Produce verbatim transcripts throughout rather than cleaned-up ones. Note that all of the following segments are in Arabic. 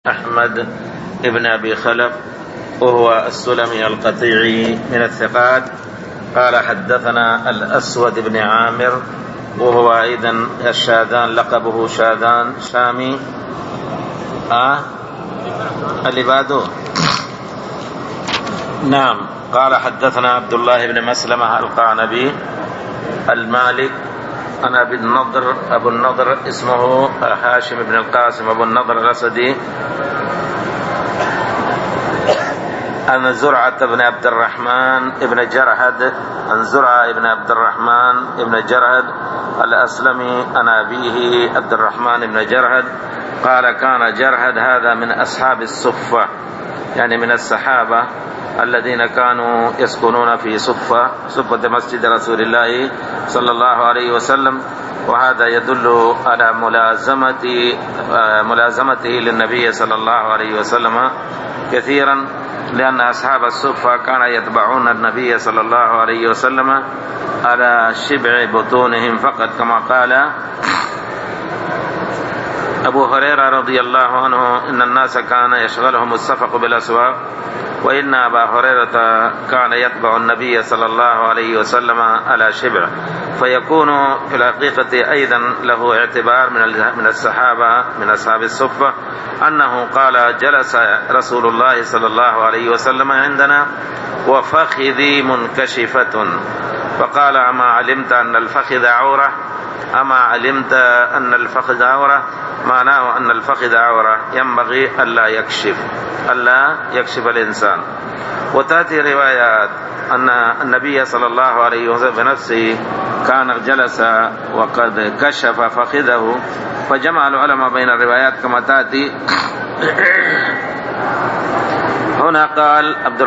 أحمد ابن أبي خلف وهو السلمي القطيعي من الثقات. قال حدثنا الأسود بن عامر وهو أيضا الشاذان لقبه شاذان شامي آه اللي بعده نعم. قال حدثنا عبد الله بن مسلمة القعنبي المالك أنا أبي النضر أبو النضر اسمه هاشم بن القاسم أبو النضر الأسدي أن زرعة بن عبد الرحمن ابن جرهد أن زرعة ابن عبد الرحمن ابن جرهد الأسلمي أن أبيه عبد الرحمن ابن جرهد قال كان جرهد هذا من أصحاب الصفة، يعني من الصحابة الذين كانوا يسكنون في صفة صفة مسجد رسول الله صلى الله عليه وسلم، وهذا يدل على ملازمة ملازمته للنبي صلى الله عليه وسلم كثيرا، لأن أصحاب الصفة كانوا يتبعون النبي صلى الله عليه وسلم على شبع بطونهم فقط، كما قال أبو هريرة رضي الله عنه إن الناس كان يشغلهم السفق بالأسواق، وإن أبا هريرة كان يتبع النبي صلى الله عليه وسلم على شبع، فيكون في الحقيقة أيضا له اعتبار من الصحابة من أصحاب الصفة أنه قال جلس رسول الله صلى الله عليه وسلم عندنا وفخذي منكشفة، فقال أما علمت أن الفخذ عورة أما علمت أن الفخذ عورة، معناه أن الفخذ عورة ينبغي ألا يكشف ألا يكشف الإنسان. وتأتي روايات أن النبي صلى الله عليه وسلم بنفسه كان جلس وقد كشف فخذه، فجمع العلماء بين الروايات كما تأتي. هنا قال عبد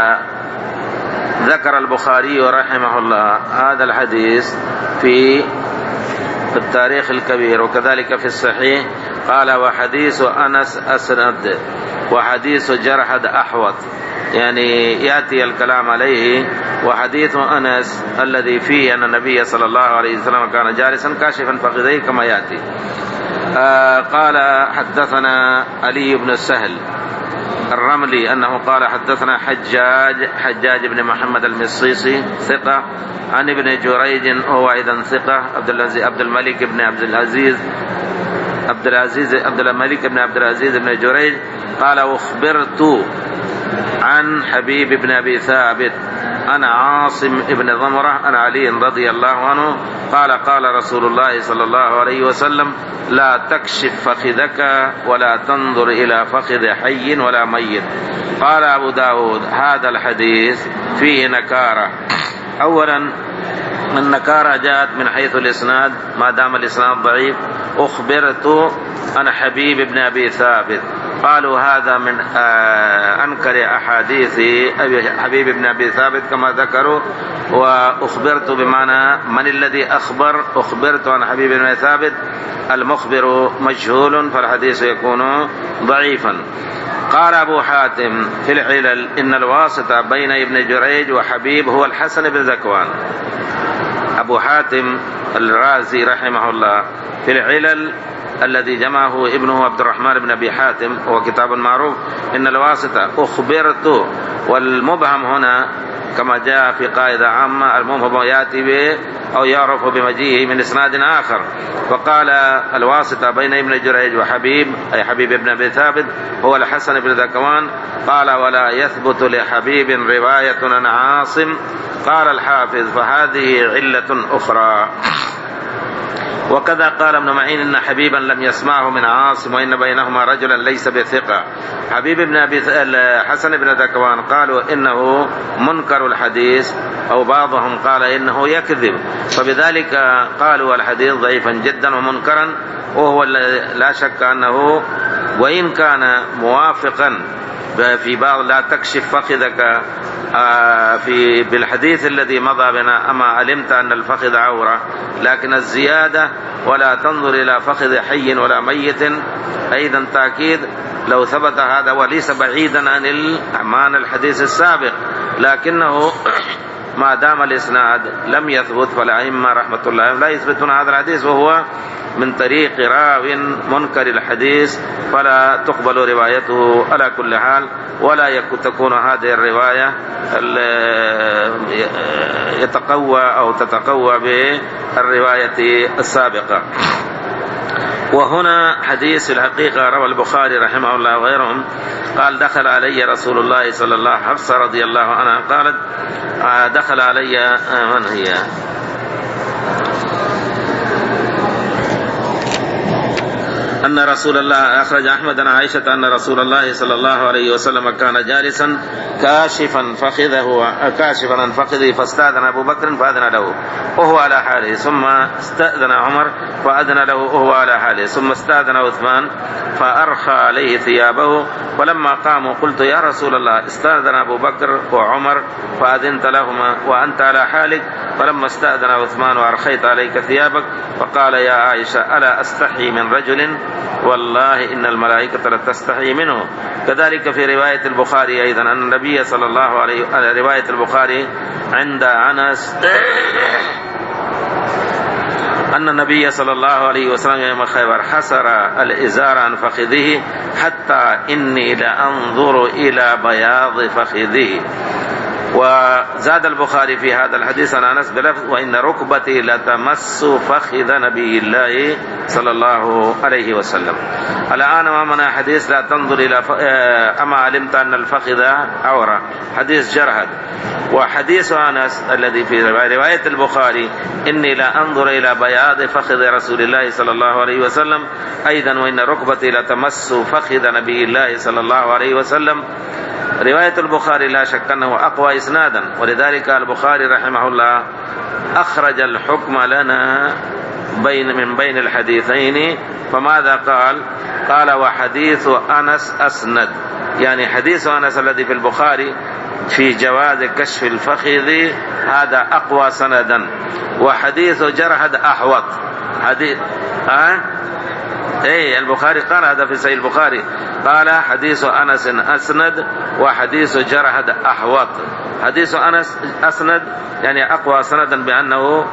ذكر البخاري رحمه الله هذا الحديث في في التاريخ الكبير وكذلك في الصحيح، قال وحديث أنس أسند وحديث جرهد أحوط، يعني يأتي الكلام عليه. وحديث أنس الذي فيه أن النبي صلى الله عليه وسلم كان جالسا كاشفا فخذيه كما يأتي. آه قال حدثنا علي بن السهل الرملي أنه قال حدثنا حجاج حجاج بن محمد المصيصي ثقة عن ابن جريج هو أيضا ثقة عبد العزيز عبد الملك بن عبد العزيز عبد العزيز عبد الملك بن عبد العزيز بن جريج قال أخبرت عن حبيب بن أبي ثابت أنا عاصم ابن ضمرة أنا علي رضي الله عنه قال قال رسول الله صلى الله عليه وسلم لا تكشف فخذك ولا تنظر إلى فخذ حي ولا ميت. قال أبو داود هذا الحديث فيه نكارة. أولا النكارة جاءت من حيث الإسناد ما دام الإسناد ضعيف. أخبرت عن حبيب بن أبي ثابت، قالوا هذا من أنكر أحاديث حبيب بن أبي ثابت كما ذكروا. وأخبرت بمعنى من الذي أخبر، أخبرت عن حبيب بن أبي ثابت، المخبر مجهول فالحديث يكون ضعيفا. قال أبو حاتم في العلل إن الواسطة بين ابن جريج وحبيب هو الحسن بن ذكوان. أبو حاتم الرازي رحمه الله في العلل الذي جمعه ابنه عبد الرحمن بن أبي حاتم هو كتاب معروف إن الواسطة أخبرت، والمبهم هنا كما جاء في قاعدة عامة المبهم يأتي به أو يعرف بمجيئه من إسناد آخر. فقال الواسطة بين ابن جريج وحبيب أي حبيب بن أبي ثابت هو الحسن بن ذكوان. قال ولا يثبت لحبيب رواية عن عاصم. قال الحافظ فهذه علة أخرى. وكذا قال ابن معين إن حبيبا لم يسمعه من عاصم وإن بينهما رجلا ليس بثقة. حبيب بن أبي حسن بن ذكوان قالوا إنه منكر الحديث أو بعضهم قال إنه يكذب، فبذلك قالوا الحديث ضعيفا جدا ومنكرا. وهو لا شك أنه وإن كان موافقا في بعض لا تكشف فخذك في بالحديث الذي مضى بنا أما علمت أن الفخذ عورة، لكن الزيادة ولا تنظر إلى فخذ حي ولا ميت أيضا تأكيد لو ثبت هذا وليس بعيدا عن معنى الحديث السابق، لكنه ما دام الإسناد لم يثبت فالأئمة رحمة الله لا يثبتون هذا الحديث وهو من طريق راو منكر الحديث فلا تقبل روايته على كل حال، ولا تكون هذه الرواية يتقوى أو تتقوى بالرواية السابقة. وهنا حديث الحقيقة روى البخاري رحمه الله وغيرهم قال دخل علي رسول الله صلى الله عليه وسلم، حفصة رضي الله عنها قالت دخل علي، من هي؟ أن رسول الله أخرج أحمد عن عائشة أن رسول الله صلى الله عليه وسلم كان جالسا كاشفا فخذه كاشفا عن فخذه فاستأذن أبو بكر فأذن له وهو على حاله، ثم استأذن عمر فأذن له وهو على حاله، ثم استأذن عثمان فأرخى عليه ثيابه، فلما قاموا قلت يا رسول الله استأذن أبو بكر وعمر فأذنت لهما وأنت على حالك، فلما استأذن عثمان وأرخيت عليك ثيابك، فقال يا عائشة ألا أستحي من رجل والله إن الملائكة لتستحي منه. كذلك في رواية البخاري أيضا أن النبي صلى الله عليه وسلم، رواية البخاري عند أنس أن النبي صلى الله عليه وسلم يوم خيبر حسر الإزار عن فخذه حتى إني لأنظر إلى بياض فخذه. وزاد البخاري في هذا الحديث عن أنس بلفظ وإن ركبتي لتمس فخذ نبي الله صلى الله عليه وسلم. الآن أمامنا حديث لا تنظر إلى ف... أما علمت أن الفخذ عورة، حديث جرهد. وحديث أنس الذي في رواية البخاري إني لا أنظر إلى بياض فخذ رسول الله صلى الله عليه وسلم أيضا وإن ركبتي لتمس فخذ نبي الله صلى الله عليه وسلم. رواية البخاري لا شك أنه أقوى إسنادا، ولذلك البخاري رحمه الله أخرج الحكم لنا بين من بين الحديثين. فماذا قال؟ قال وحديث أنس أسند، يعني حديث أنس الذي في البخاري في جواز كشف الفخذ هذا أقوى سندا، وحديث جرهد أحوط. حديث ها ايه البخاري قال هذا في صحيح البخاري، قال حديث أنس أسند وحديث جرهد أحوط. حديث أنس أسند يعني أقوى سندا بأنه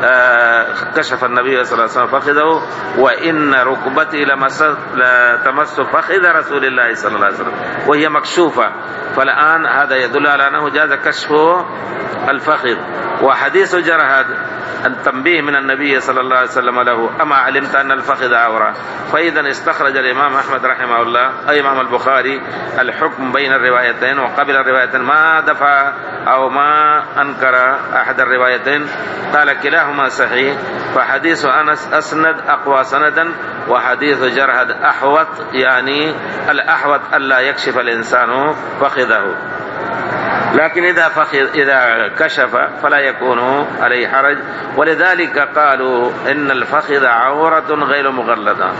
كشف النبي صلى الله عليه وسلم فخذه وإن ركبتي لتمس فخذ رسول الله صلى الله عليه وسلم وهي مكشوفة، فالآن هذا يدل على أنه جاز كشف الفخذ. وحديث جرهد التنبيه من النبي صلى الله عليه وسلم له أما علمت أن الفخذ عورة، فإذا استخرج الإمام أحمد رحمه الله أي إمام البخاري الحكم بين الروايتين وقبل الروايتين، ما دفع أو ما أنكر أحد الروايتين، قال كلاهما صحيح. فحديث أنس أسند أقوى سندا وحديث جرهد أحوط، يعني الأحوط ألا يكشف الإنسان فخذه، لكن إذا فخذ إذا كشف فلا يكون عليه حرج. ولذلك قالوا إن الفخذ عورة غير مغلظة،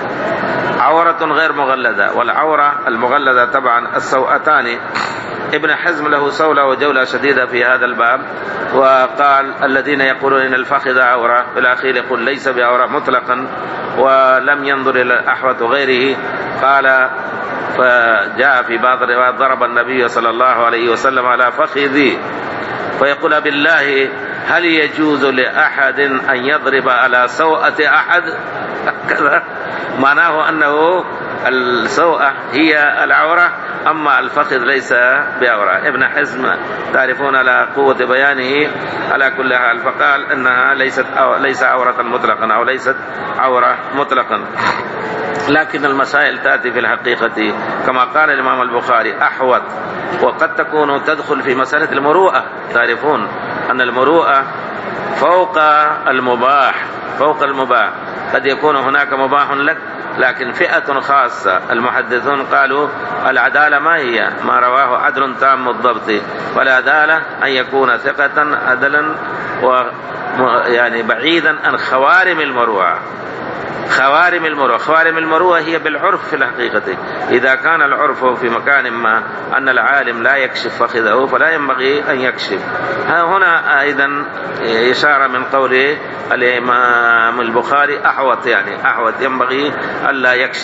عورة غير مغلظة، والعورة المغلظة طبعا السوءتان. ابن حزم له صولة وجولة شديدة في هذا الباب، وقال الذين يقولون إن الفخذ عورة في الأخير يقول ليس بعورة مطلقا، ولم ينظر إلى الأحوط غيره. قال فجاء في بعض الروايات ضرب النبي صلى الله عليه وسلم على فخذي، فيقول بالله هل يجوز لأحد أن يضرب على سوءة أحد؟ كذا معناه أنه السوءة هي العورة أما الفخذ ليس بعورة. ابن حزم تعرفون على قوة بيانه على كل حال، فقال أنها ليست أو ليس عورة مطلقا أو ليست عورة مطلقا. لكن المسائل تأتي في الحقيقة كما قال الإمام البخاري أحوط، وقد تكون تدخل في مسألة المروءة. تعرفون أن المروءة فوق المباح، فوق المباح قد يكون هناك مباح لك، لكن فئة خاصة المحدثون قالوا العدالة ما هي؟ ما رواه عدل تام الضبط، والعدالة أن يكون ثقة عدلا و يعني بعيدا عن خوارم المروءة. خوارم المروءة، خوارم المروءة هي بالعرف في الحقيقة. إذا كان العرف في مكان ما أن العالم لا يكشف فخذه فلا ينبغي أن يكشف. هنا أيضا إشارة من قول الإمام البخاري أحوط، يعني أحوط ينبغي ألا يكشف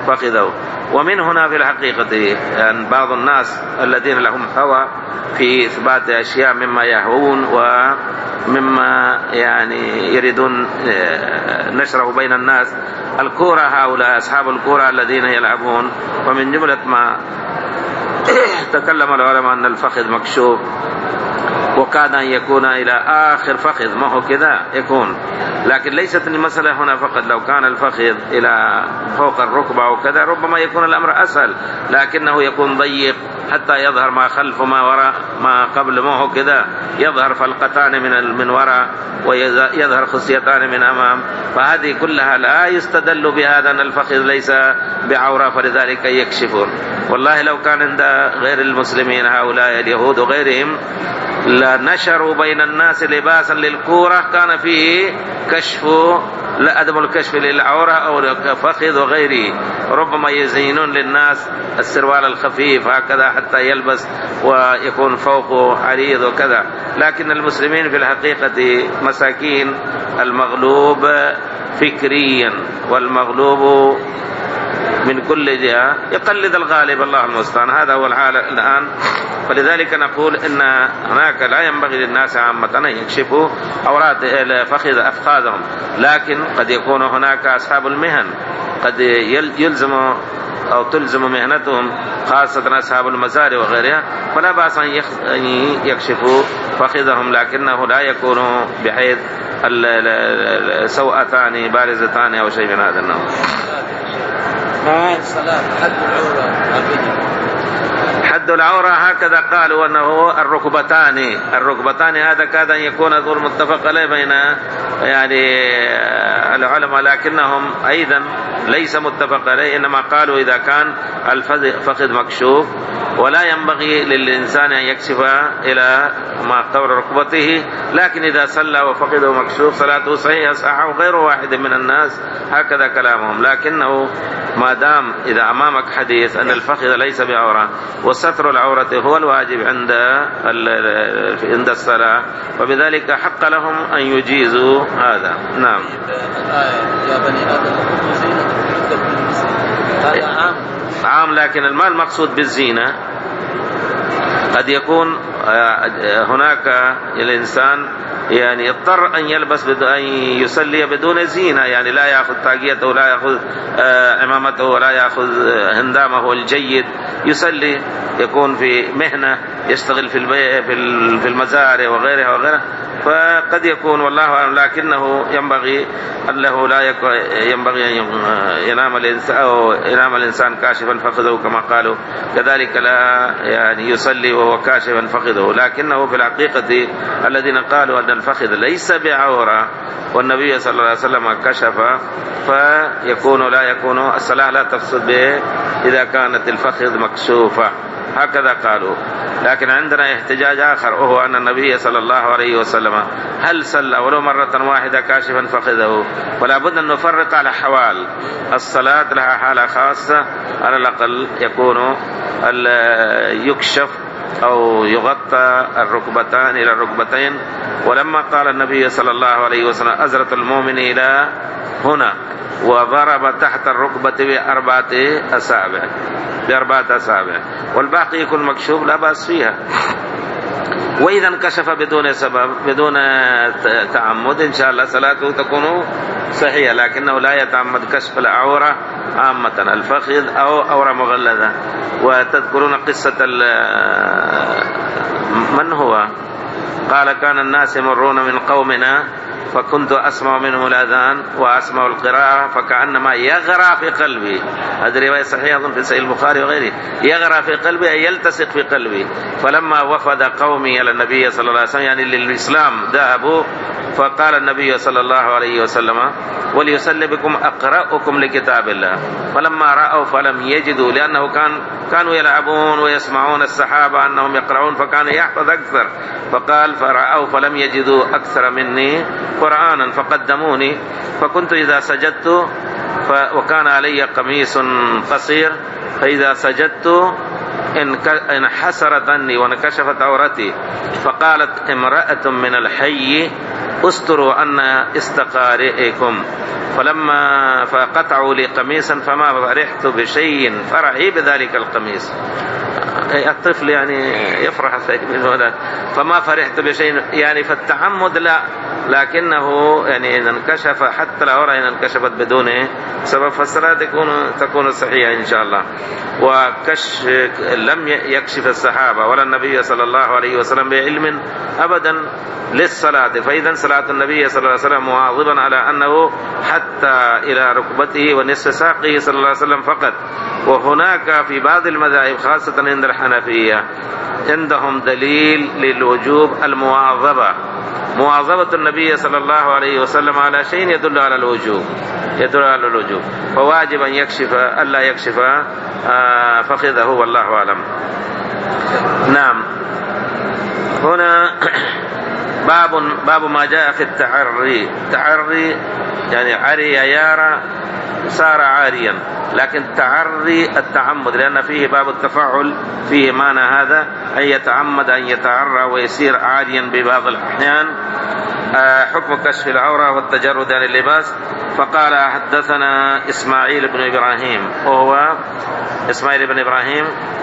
فخذه. ومن هنا في الحقيقة أن بعض الناس الذين لهم هوى في إثبات أشياء مما يهوون ومما يعني يريدون نشره بين الناس، الكورة، هؤلاء أصحاب الكورة الذين يلعبون، ومن جملة ما تكلم العلماء أن الفخذ مكشوف، وكان أن يكون إلى آخر فخذ، ما هو كذا يكون، لكن ليست المسألة هنا فقط. لو كان الفخذ إلى فوق الركبة وكذا ربما يكون الأمر أسهل، لكنه يكون ضيق حتى يظهر ما خلف وما وراء ما قبل، ما هو كذا، يظهر فلقتان من من وراء ويظهر خصيتان من أمام، فهذه كلها لا يستدل بهذا أن الفخذ ليس بعورة فلذلك يكشفون. والله لو كان عند غير المسلمين هؤلاء اليهود وغيرهم لنشروا بين الناس لباسا للكورة كان فيه كشف، لا عدم الكشف للعورة أو فخذ وغيره، ربما يزينون للناس السروال الخفيف هكذا حتى يلبس ويكون فوقه عريض وكذا. لكن المسلمين في الحقيقة مساكين، المغلوب فكريا والمغلوب من كل جهة يقلد الغالب، الله المستعان. هذا هو الحال الآن. فلذلك نقول إن هناك لا ينبغي للناس عامة أن يكشفوا عورات فخذ أفخاذهم، لكن قد يكون هناك أصحاب المهن قد يلزم أو تلزم مهنتهم، خاصة أصحاب المزارع وغيرها، فلا بأس أن يكشفوا فخذهم، لكنه لا يكون بحيث سوءتان بارزتان أو شيء من هذا النوع. الصلاة حد العورة، حد العورة هكذا قالوا أنه الركبتان، الركبتان هذا كاد أن يكون ذو متفق عليه بين يعني العلماء، لكنهم أيضا ليس متفق عليه، إنما قالوا إذا كان الفخذ مكشوف ولا ينبغي للإنسان أن يكشف إلى ما قبل ركبته، لكن إذا صلى وفخذه مكشوف صلاته صحيحة، صحه غير واحد من الناس، هكذا كلامهم. لكنه ما دام إذا أمامك حديث أن الفخذ ليس بعورة وستر العورة هو الواجب عند عند الصلاة، وبذلك حق لهم أن يجيزوا هذا. نعم. يا بني آدم هذا عام عام، لكن ما المقصود بالزينة؟ قد يكون هناك الإنسان يعني يضطر أن يلبس أن يصلي بدون زينة، يعني لا يأخذ طاقيته ولا يأخذ عمامته ولا يأخذ هندامه الجيد، يصلي، يكون في مهنة يشتغل في في المزارع وغيرها وغيرها، فقد يكون والله أعلم، لكنه ينبغي له لا ينبغي أن ينام الإنسان أو ينام الإنسان كاشفا فخذه كما قالوا، كذلك لا يعني يصلي وهو كاشفا فخذه. لكنه في الحقيقة الذين قالوا أن الفخذ ليس بعورة والنبي صلى الله عليه وسلم كشف، فيكون لا يكون الصلاة لا تفسد به إذا كانت الفخذ مكشوفة، هكذا قالوا. لكن عندنا احتجاج آخر، وهو أن النبي صلى الله عليه وسلم هل صلى ولو مرة واحدة كاشفا فخذه؟ ولا بد أن نفرق على حوال، الصلاة لها حالة خاصة، على الأقل يكون يكشف أو يغطى الركبتان إلى الركبتين. ولما قال النبي صلى الله عليه وسلم أزرة المؤمن إلى هنا وضرب تحت الركبة بأربعة أصابع بأربعة أصابع والباقي يكون مكشوف لا بأس فيها. وإذا انكشف بدون سبب بدون تعمد إن شاء الله صلاته تكون صحيحة، لكنه لا يتعمد كشف العورة عامة، الفخذ أو عورة مغلظة. وتذكرون قصة من هو قال كان الناس يمرون من قومنا فكنت أسمع منه الأذان وأسمع القراءة فكأنما يغرى في قلبي. هذه رواية صحيحة في صحيح البخاري وغيره، يغرى في قلبي أي يلتصق في قلبي. فلما وفد قومي إلى النبي صلى الله عليه وسلم يعني للإسلام ذهبوا، فقال النبي صلى الله عليه وسلم وليصلي بكم أقرأكم لكتاب الله. فلما رأوا فلم يجدوا، لأنه كان كانوا يلعبون ويسمعون الصحابة أنهم يقرؤون فكان يحفظ أكثر، فقال فرأوا فلم يجدوا أكثر مني قرآنا فقدموني، فكنت إذا سجدت وكان علي قميص قصير فإذا سجدت انحسرت عني وانكشفت عورتي، فقالت امرأة من الحي استروا أن استقارئكم فلما فقطعوا لي قميصا فما فرحت بشيء فرحي بذلك القميص. الطفل يعني يفرح بالولد، فما فرحت بشيء يعني فالتعمد لا، لكنه يعني إذا انكشف حتى العورة إن انكشفت بدون سبب فالصلاة تكون تكون صحيحة إن شاء الله. وكشف لم يكشف الصحابة ولا النبي صلى الله عليه وسلم بعلم أبدا للصلاة، فإذا صلاة النبي صلى الله عليه وسلم مواظبا على أنه حتى إلى ركبته ونصف ساقه صلى الله عليه وسلم فقط. وهناك في بعض المذاهب خاصة عند الحنفية عندهم دليل للوجوب المواظبة، مواظبة النبي صلى الله عليه وسلم على شيء يدل على الوجوب يدل على الوجوب فواجب أن يكشف ألا يكشف فخذه والله أعلم. نعم. هنا باب باب ما جاء في التعري. تعري يعني عري يارى صار عاريا، لكن تعري التعمد، لأن فيه باب التفاعل فيه معنى هذا أن يتعمد أن يتعرى ويصير عاريا ببعض الأحيان. حكم كشف العورة والتجرد عن اللباس. فقال حدثنا إسماعيل بن إبراهيم، وهو إسماعيل بن إبراهيم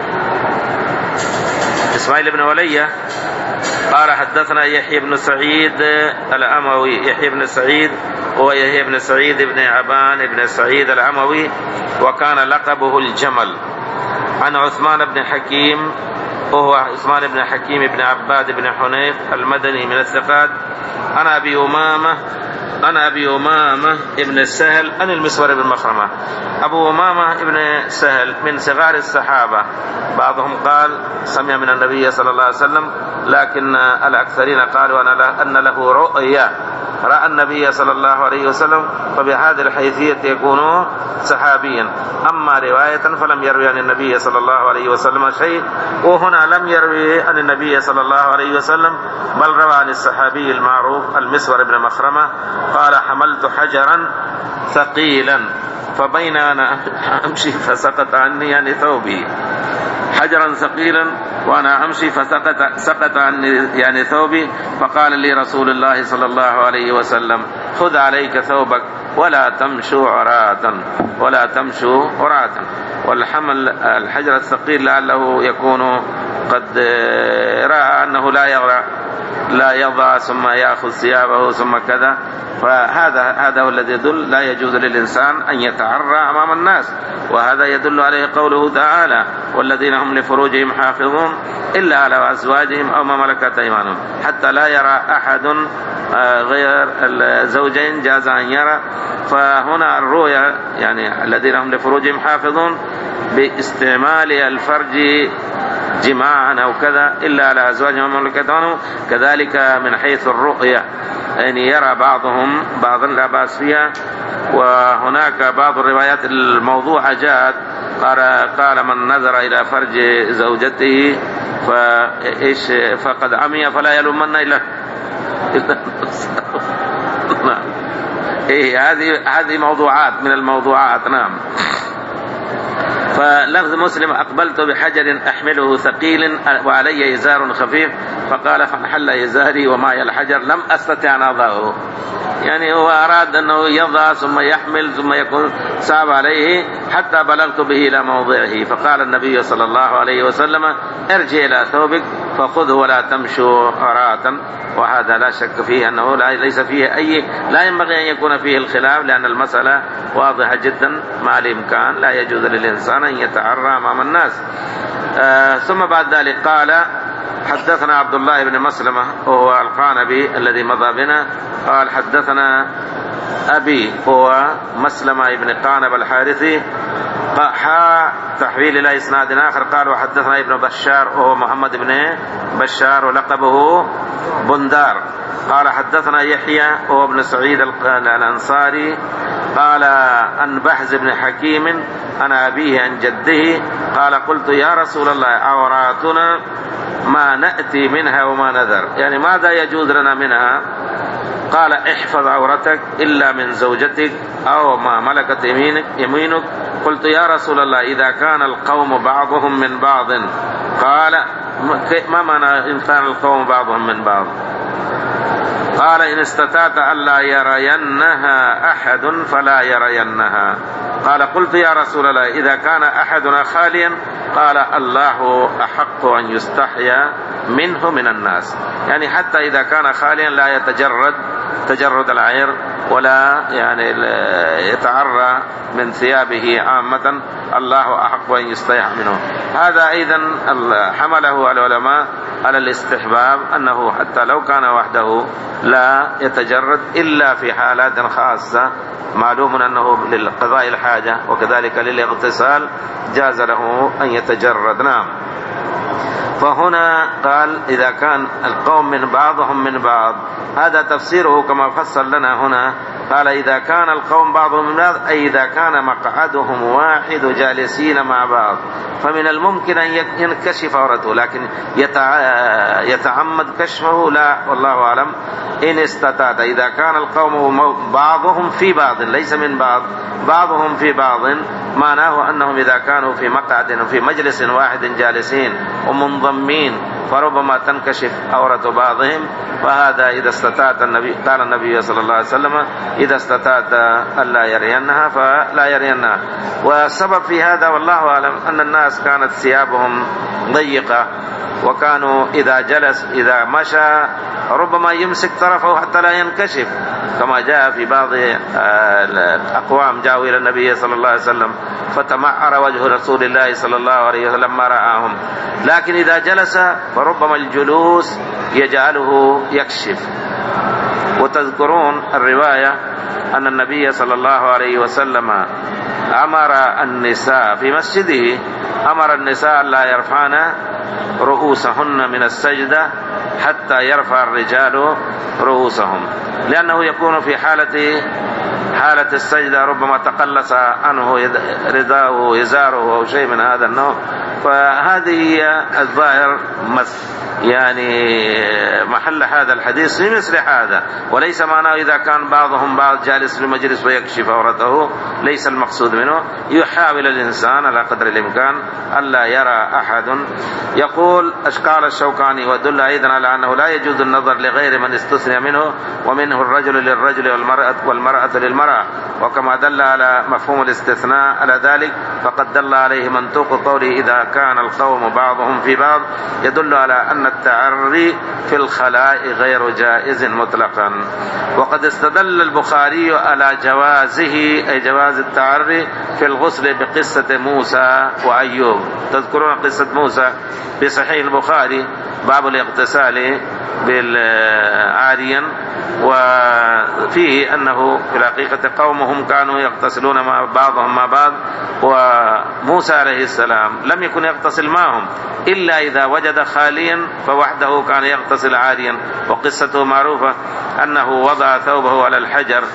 إسماعيل بن ولية قال حدثنا يحيى بن سعيد الأموي. يحيى بن سعيد هو يحيى بن سعيد بن عبان بن سعيد الأموي، وكان لقبه الجمل. عن عثمان بن حكيم، وهو عثمان بن حكيم بن عباد بن حنيف المدني من الثقات. عن أبي أمامة عن أبي أمامة ابن السهل عن المسور بن مخرمة. أبو أمامة ابن سهل من صغار الصحابة، بعضهم قال سمع من النبي صلى الله عليه وسلم، لكن الأكثرين قالوا أن له رؤيا، رأى النبي صلى الله عليه وسلم، فبهذه الحيثية يكون صحابيا. أما رواية فلم يروي عن النبي صلى الله عليه وسلم شيء، وهنا لم يروي عن النبي صلى الله عليه وسلم، بل روى عن الصحابي المعروف المسور بن مخرمة قال حملت حجرا ثقيلا فبين أنا أمشي فسقط عني يعني ثوبي، حجرا ثقيلا وأنا أمشي فسقط سقط عني يعني ثوبي، فقال لي رسول الله صلى الله عليه وسلم خذ عليك ثوبك ولا تمشوا عراة ولا تمشوا عراة. والحمل الحجر الثقيل لعله يكون قد رأى أنه لا يغرى لا يضع ثم يأخذ ثيابه ثم كذا، فهذا هذا هو الذي يدل لا يجوز للإنسان أن يتعرى أمام الناس. وهذا يدل عليه قوله تعالى والذين هم لفروجهم حافظون إلا على أزواجهم أو ما ملكت أيمانهم حتى لا يرى أحد غير الزوجين جاز أن يرى. فهنا الرؤيا يعني الذين هم لفروجهم حافظون باستعمال الفرج جماعا أو كذا إلا على أزواجهم وما ملكت أيمانهم. كذلك من حيث الرؤيا يعني يرى بعضهم بعضا لا بأس فيها. وهناك بعض الروايات الموضوعة جاءت قال, قال من نظر إلى فرج زوجته فإيش فقد عمي فلا يلومن إلا نعم. إيه هذه هذه موضوعات من الموضوعات. نعم. فلفظ مسلم أقبلت بحجر أحمله ثقيل وعلي إزار خفيف فقال فانحل إزاري ومعي الحجر لم أستطع أن أضعه، يعني هو أراد أنه يضع ثم يحمل ثم يكون صعب عليه حتى بلغت به إلى موضعه. فقال النبي صلى الله عليه وسلم ارجع إلى ثوبك فخذه ولا تمشوا عراة. وهذا لا شك فيه أنه ليس فيه أي لا ينبغي أن يكون فيه الخلاف، لأن المسألة واضحة جدا مع الإمكان لا يجوز للإنسان أن يتعرى أمام الناس. آه ثم بعد ذلك قال حدثنا عبد الله بن مسلمة وهو القعنبي الذي مضى بنا قال حدثنا أبي هو مسلمة بن قعنب الحارثي حا تحويل إلى إسناد آخر قال وحدثنا ابن بشار وهو محمد بن بشار ولقبه بندار قال حدثنا يحيى وهو ابن سعيد الأنصاري قال عن بحز بن حكيم عن أبيه عن جده قال قلت يا رسول الله عوراتنا ما نأتي منها وما نذر، يعني ماذا يجوز لنا منها؟ قال احفظ عورتك إلا من زوجتك أو ما ملكت يمينك, يمينك. قلت يا رسول الله إذا كان القوم بعضهم من بعض؟ قال ما معنى إن كان القوم بعضهم من بعض؟ قال إن استطعت ألا يرينها أحد فلا يرينها. قال قلت يا رسول الله إذا كان أحدنا خاليا؟ قال الله أحق أن يستحيا منه من الناس، يعني حتى إذا كان خاليا لا يتجرد تجرد العير ولا يعني يتعرى من ثيابه عامة، الله أحق أن يستحيا منه. هذا أيضا حمله العلماء على الاستحباب، أنه حتى لو كان وحده لا يتجرد إلا في حالات خاصة معلوم أنه للقضاء الحاجة وكذلك للاغتسال جاز له أن يتجرد. نعم. فهنا قال إذا كان القوم من بعضهم من بعض، هذا تفسيره كما فصل لنا هنا. قال إذا كان القوم بعضهم من بعض أي إذا كان مقعدهم واحد جالسين مع بعض، فمن الممكن أن ينكشف عورته، لكن يتعمد كشفه لا، والله أعلم. إن استطعت، إذا كان القوم بعضهم في بعض ليس من بعض، بعضهم في بعض، معناه أنهم إذا كانوا في مقعد وفي مجلس واحد جالسين ومنضمين فربما تنكشف عورة بعضهم، فهذا إذا استطعت النبي قال النبي صلى الله عليه وسلم إذا استطعت ألا يرينها فلا يرينها. والسبب في هذا والله أعلم أن الناس كانت ثيابهم ضيقة، وكانوا إذا جلس إذا مشى ربما يمسك طرفه حتى لا ينكشف، كما جاء في بعض الأقوام جاءوا إلى النبي صلى الله عليه وسلم فتمعر وجه رسول الله صلى الله عليه وسلم ما رآهم. لكن إذا جلس فربما الجلوس يجعله يكشف. وتذكرون الرواية أن النبي صلى الله عليه وسلم أمر النساء في مسجده، أمر النساء لا يرفعن رؤوسهن من السجدة حتى يرفع الرجال رؤوسهم، لأنه يكون في حالة حالة السجدة ربما تقلص عنه رداءه إزاره أو شيء من هذا النوع. فهذه هي الظاهر يعني محل هذا الحديث في مثل هذا، وليس معناه إذا كان بعضهم بعض جالس في المجلس ويكشف عورته، ليس المقصود منه. يحاول الإنسان على قدر الإمكان ألا يرى أحد. يقول أشقال الشوكاني ودل أيضا على أنه لا يجوز النظر لغير من استثنى منه، ومنه الرجل للرجل والمرأة, والمرأة للمرأة، وكما دل على مفهوم الاستثناء على ذلك فقد دل عليه منطوق قوله إذا كان القوم بعضهم في بعض، يدل على أن التعري في الخلاء غير جائز مطلقا. وقد استدل البخاري على جوازه أي جواز التعري في الغسل بقصة موسى وأيوب. تذكرون قصة موسى في صحيح البخاري باب الاغتسال بالعاريا، وفيه أنه في الحقيقة قومهم كانوا يغتسلون مع بعضهم مع بعض، وموسى عليه السلام لم يكن يغتسل معهم إلا إذا وجد خاليا فوحده كان يغتسل عاريا. وقصته معروفة أنه وضع ثوبه على الحجر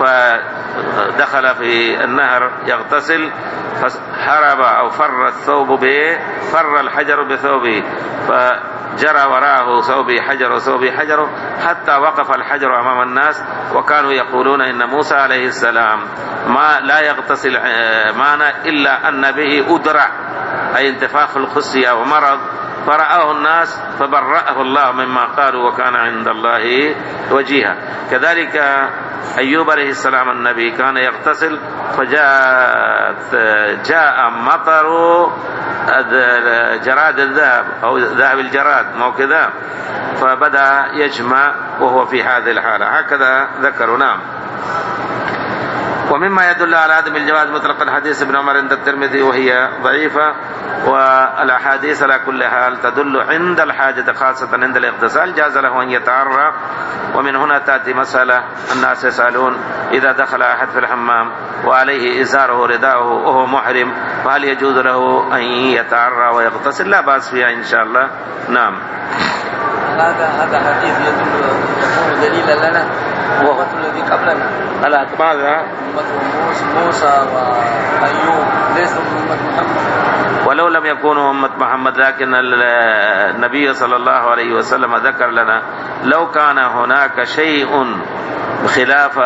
فدخل في النهر يغتسل فهرب أو فر الثوب به، فر الحجر بثوبه فجرى وراءه ثوبه حجر وثوبه حجر حتى وقف الحجر أمام الناس، وكانوا يقولون إن موسى عليه السلام ما لا يغتسل معنا إلا أن به أدرع أي انتفاخ الخصية ومرض، فرآه الناس فبرأه الله مما قالوا وكان عند الله وجيها. كذلك أيوب عليه السلام النبي كان يغتسل فجاء جاء مطر جراد الذهب أو ذهب الجراد مو كذا، فبدأ يجمع وهو في هذه الحالة. هكذا ذكروا. نعم. ومما يدل على عدم الجواز مطلقا حديث ابن عمر عند الترمذي وهي ضعيفة، والأحاديث على كل حال تدل عند الحاجة خاصة عند الاغتسال جاز له أن يتعرى. ومن هنا تأتي مسألة الناس يسألون إذا دخل أحد في الحمام وعليه إزاره رداءه وهو محرم فهل يجوز له أن يتعرى ويغتسل؟ لا بأس فيها إن شاء الله. نعم. هذا هذا حديث يدل يكون دليلا لنا وقت الذي قبلنا على ماذا؟ موسى وأيوب ليسوا من أمة محمد، ولو لم يكونوا أمة محمد، لكن النبي صلى الله عليه وسلم ذكر لنا لو كان هناك شيء خلاف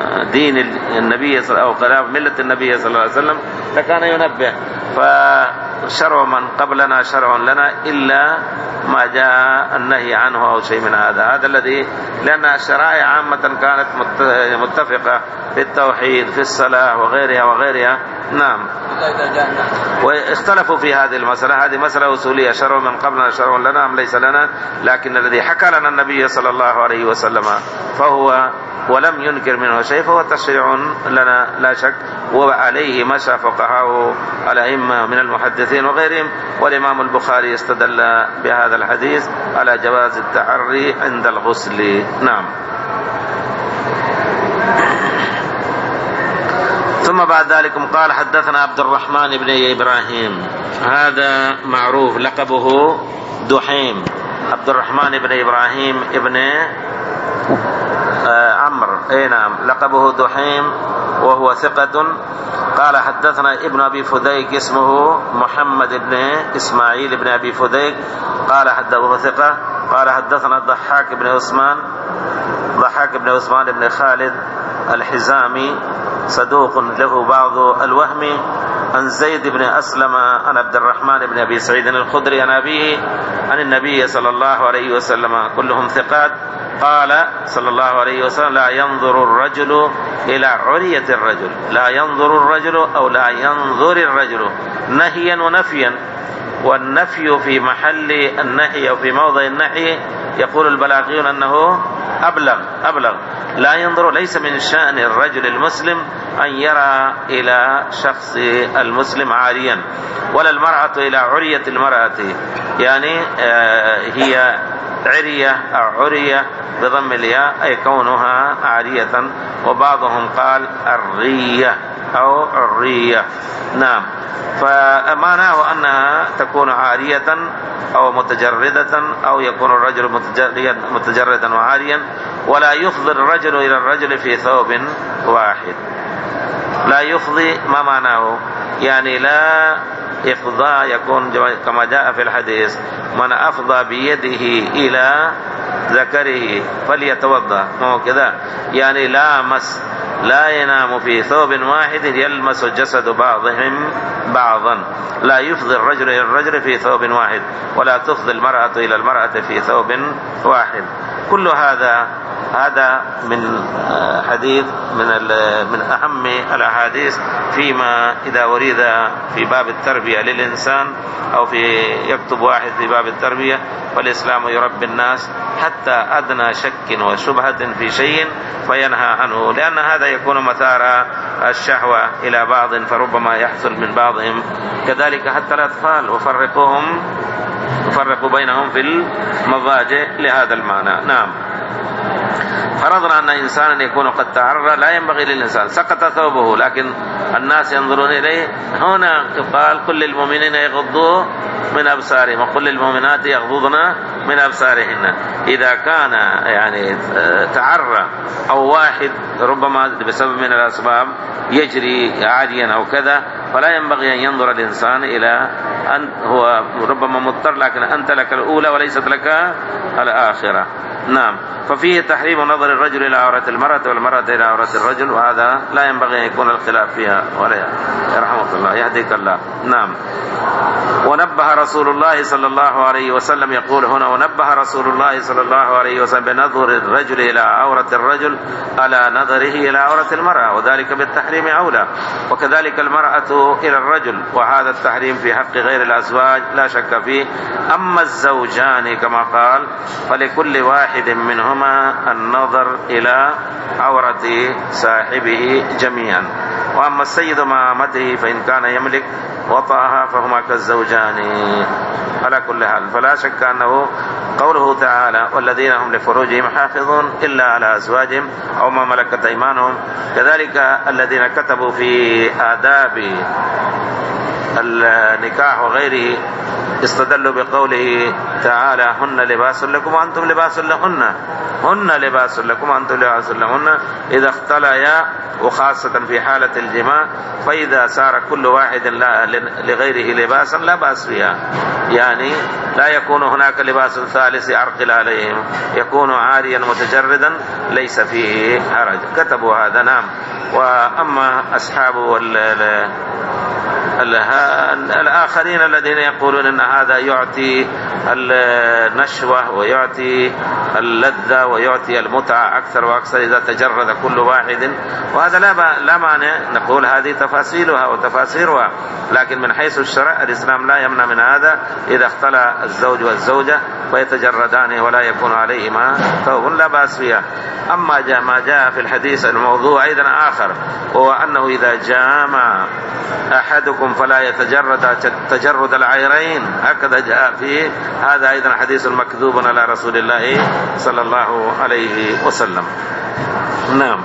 دين النبي أو خلاف ملة النبي صلى الله عليه وسلم لكان ينبه. ف شرع من قبلنا شرع لنا إلا ما جاء النهي عنه أو شيء من هذا. هذا الذي لأن الشرائع عامة كانت متفقة في التوحيد في الصلاة وغيرها وغيرها. نعم. واختلفوا في هذه المسألة. هذه مسألة أصولية، شرع من قبلنا شرع لنا أم ليس لنا، لكن الذي حكى لنا النبي صلى الله عليه وسلم فهو ولم ينكر منه شيء فهو تشريع لنا لا شك، وعليه مشى فقهاء الأئمة من المحدثين وغيرهم. والإمام البخاري استدل بهذا الحديث على جواز التعري عند الغسل. نعم. ثم بعد ذلك قال حدثنا عبد الرحمن بن إبراهيم، هذا معروف لقبه دحيم، عبد الرحمن بن إبراهيم ابن عمرو، اي نعم، لقبه دحيم وهو ثقة. قال حدثنا ابن أبي فديك اسمه محمد بن إسماعيل بن أبي فديك قال حدثه ثقة. قال حدثنا الضحاك بن عثمان ضحاك بن عثمان بن خالد الحزامي صدوق له بعض الوهم، عن زيد بن أسلم عن عبد الرحمن بن أبي سعيد الخدري عن أبيه عن النبي صلى الله عليه وسلم كلهم ثقات. قال صلى الله عليه وسلم لا ينظر الرجل إلى عرية الرجل، لا ينظر الرجل أو لا ينظر الرجل نهيا ونفيا، والنفي في محل النهي أو في موضع النهي يقول البلاغيون أنه أبلغ أبلغ لا ينظر، ليس من شأن الرجل المسلم أن يرى إلى شخص المسلم عاريا، ولا المرأة إلى عرية المرأة، يعني هي عرية أو عرية بضم الياء أي كونها عارية، وبعضهم قال عرية أو عرية. نعم. فمعناه أنها تكون عارية أو متجردة، أو يكون الرجل متجردا وعاريا. ولا يفضي الرجل إلى الرجل في ثوب واحد. لا يفضي ما معناه؟ يعني لا إفضاء يكون كما جاء في الحديث من أفضى بيده إلى ذكره فليتوضأ، مو كذا؟ يعني لا مس، لا ينام في ثوب واحد يلمس جسد بعضهم بعضا. لا يفضي الرجل إلى الرجل في ثوب واحد، ولا تفضي المرأة إلى المرأة في ثوب واحد. كل هذا هذا من حديث من من أهم الأحاديث فيما إذا أريد في باب التربية للإنسان، أو في يكتب واحد في باب التربية، فالإسلام يربي الناس حتى أدنى شك وشبهة في شيء فينهى عنه، لأن هذا يكون مثار الشهوة إلى بعض فربما يحصل من بعضهم. كذلك حتى الأطفال وفرقوهم وفرقوا بينهم في المضاجع لهذا المعنى. نعم. فرضنا أن إنسانا يكون قد تعرى لا ينبغي للإنسان، سقط ثوبه لكن الناس ينظرون إليه، هنا قال كل المؤمنين يغضوا من أبصارهم وكل للمؤمنات يغضضن من أبصارهن. إذا كان يعني تعرى أو واحد ربما بسبب من الأسباب يجري عاديا أو كذا، فلا ينبغي أن ينظر الإنسان إلى أن هو ربما مضطر، لكن أنت لك الأولى وليست لك الآخرة. نعم. ففيه تحريم نظر الرجل إلى عورة المرأة والمرأة إلى عورة الرجل، وهذا لا ينبغي أن يكون الخلاف فيها، ولا يرحمك الله يهديك الله. نعم. ونبه رسول الله صلى الله عليه وسلم، يقول هنا ونبه رسول الله صلى الله عليه وسلم بنظر الرجل إلى عورة الرجل على نظره إلى عورة المرأة، وذلك بالتحريم أولى، وكذلك المرأة إلى الرجل، وهذا التحريم في حق غير الأزواج لا شك فيه. أما الزوجان كما قال فلكل واحد منهما النظر إلى عورة صاحبه جميعا، وأما السيد مع أمته فإن كان يملك وطأها فهما كالزوجان. على كل حال فلا شك أنه قوله تعالى والذين هم لفروجهم حافظون إلا على أزواجهم أو ما ملكت أيمانهم، كذلك الذين كتبوا في آداب النكاح وغيره استدلوا بقوله تعالى هن لباس لكم وأنتم لباس لهن، هن لباس لكم وأنتم لباس لهن إذا اختليا، وخاصة في حالة الجماع، فإذا صار كل واحد لغيره لباسا لا بأس فيها، يعني لا يكون هناك لباس ثالث يعرقل عليهم، يكون عاريا متجردا ليس فيه حرج. كتبوا هذا. نعم. وأما أصحاب الآخرين الذين يقولون أن هذا يعطي النشوة ويعطي اللذة ويعطي المتعة أكثر وأكثر إذا تجرد كل واحد، وهذا لا لا مانع، نقول هذه تفاصيلها وتفاسيرها، لكن من حيث الشرع الإسلام لا يمنع من هذا إذا اختلى الزوج والزوجة فيتجردان ولا يكون عليهما ثوب لا بأس فيها. أما جاء ما جاء في الحديث الموضوع أيضا آخر، وهو أنه إذا جامع أحدكم فلا يتجرد تجرد العيرين، هكذا جاء فيه، هذا أيضا حديث مكذوب على رسول الله صلى الله عليه وسلم. نعم.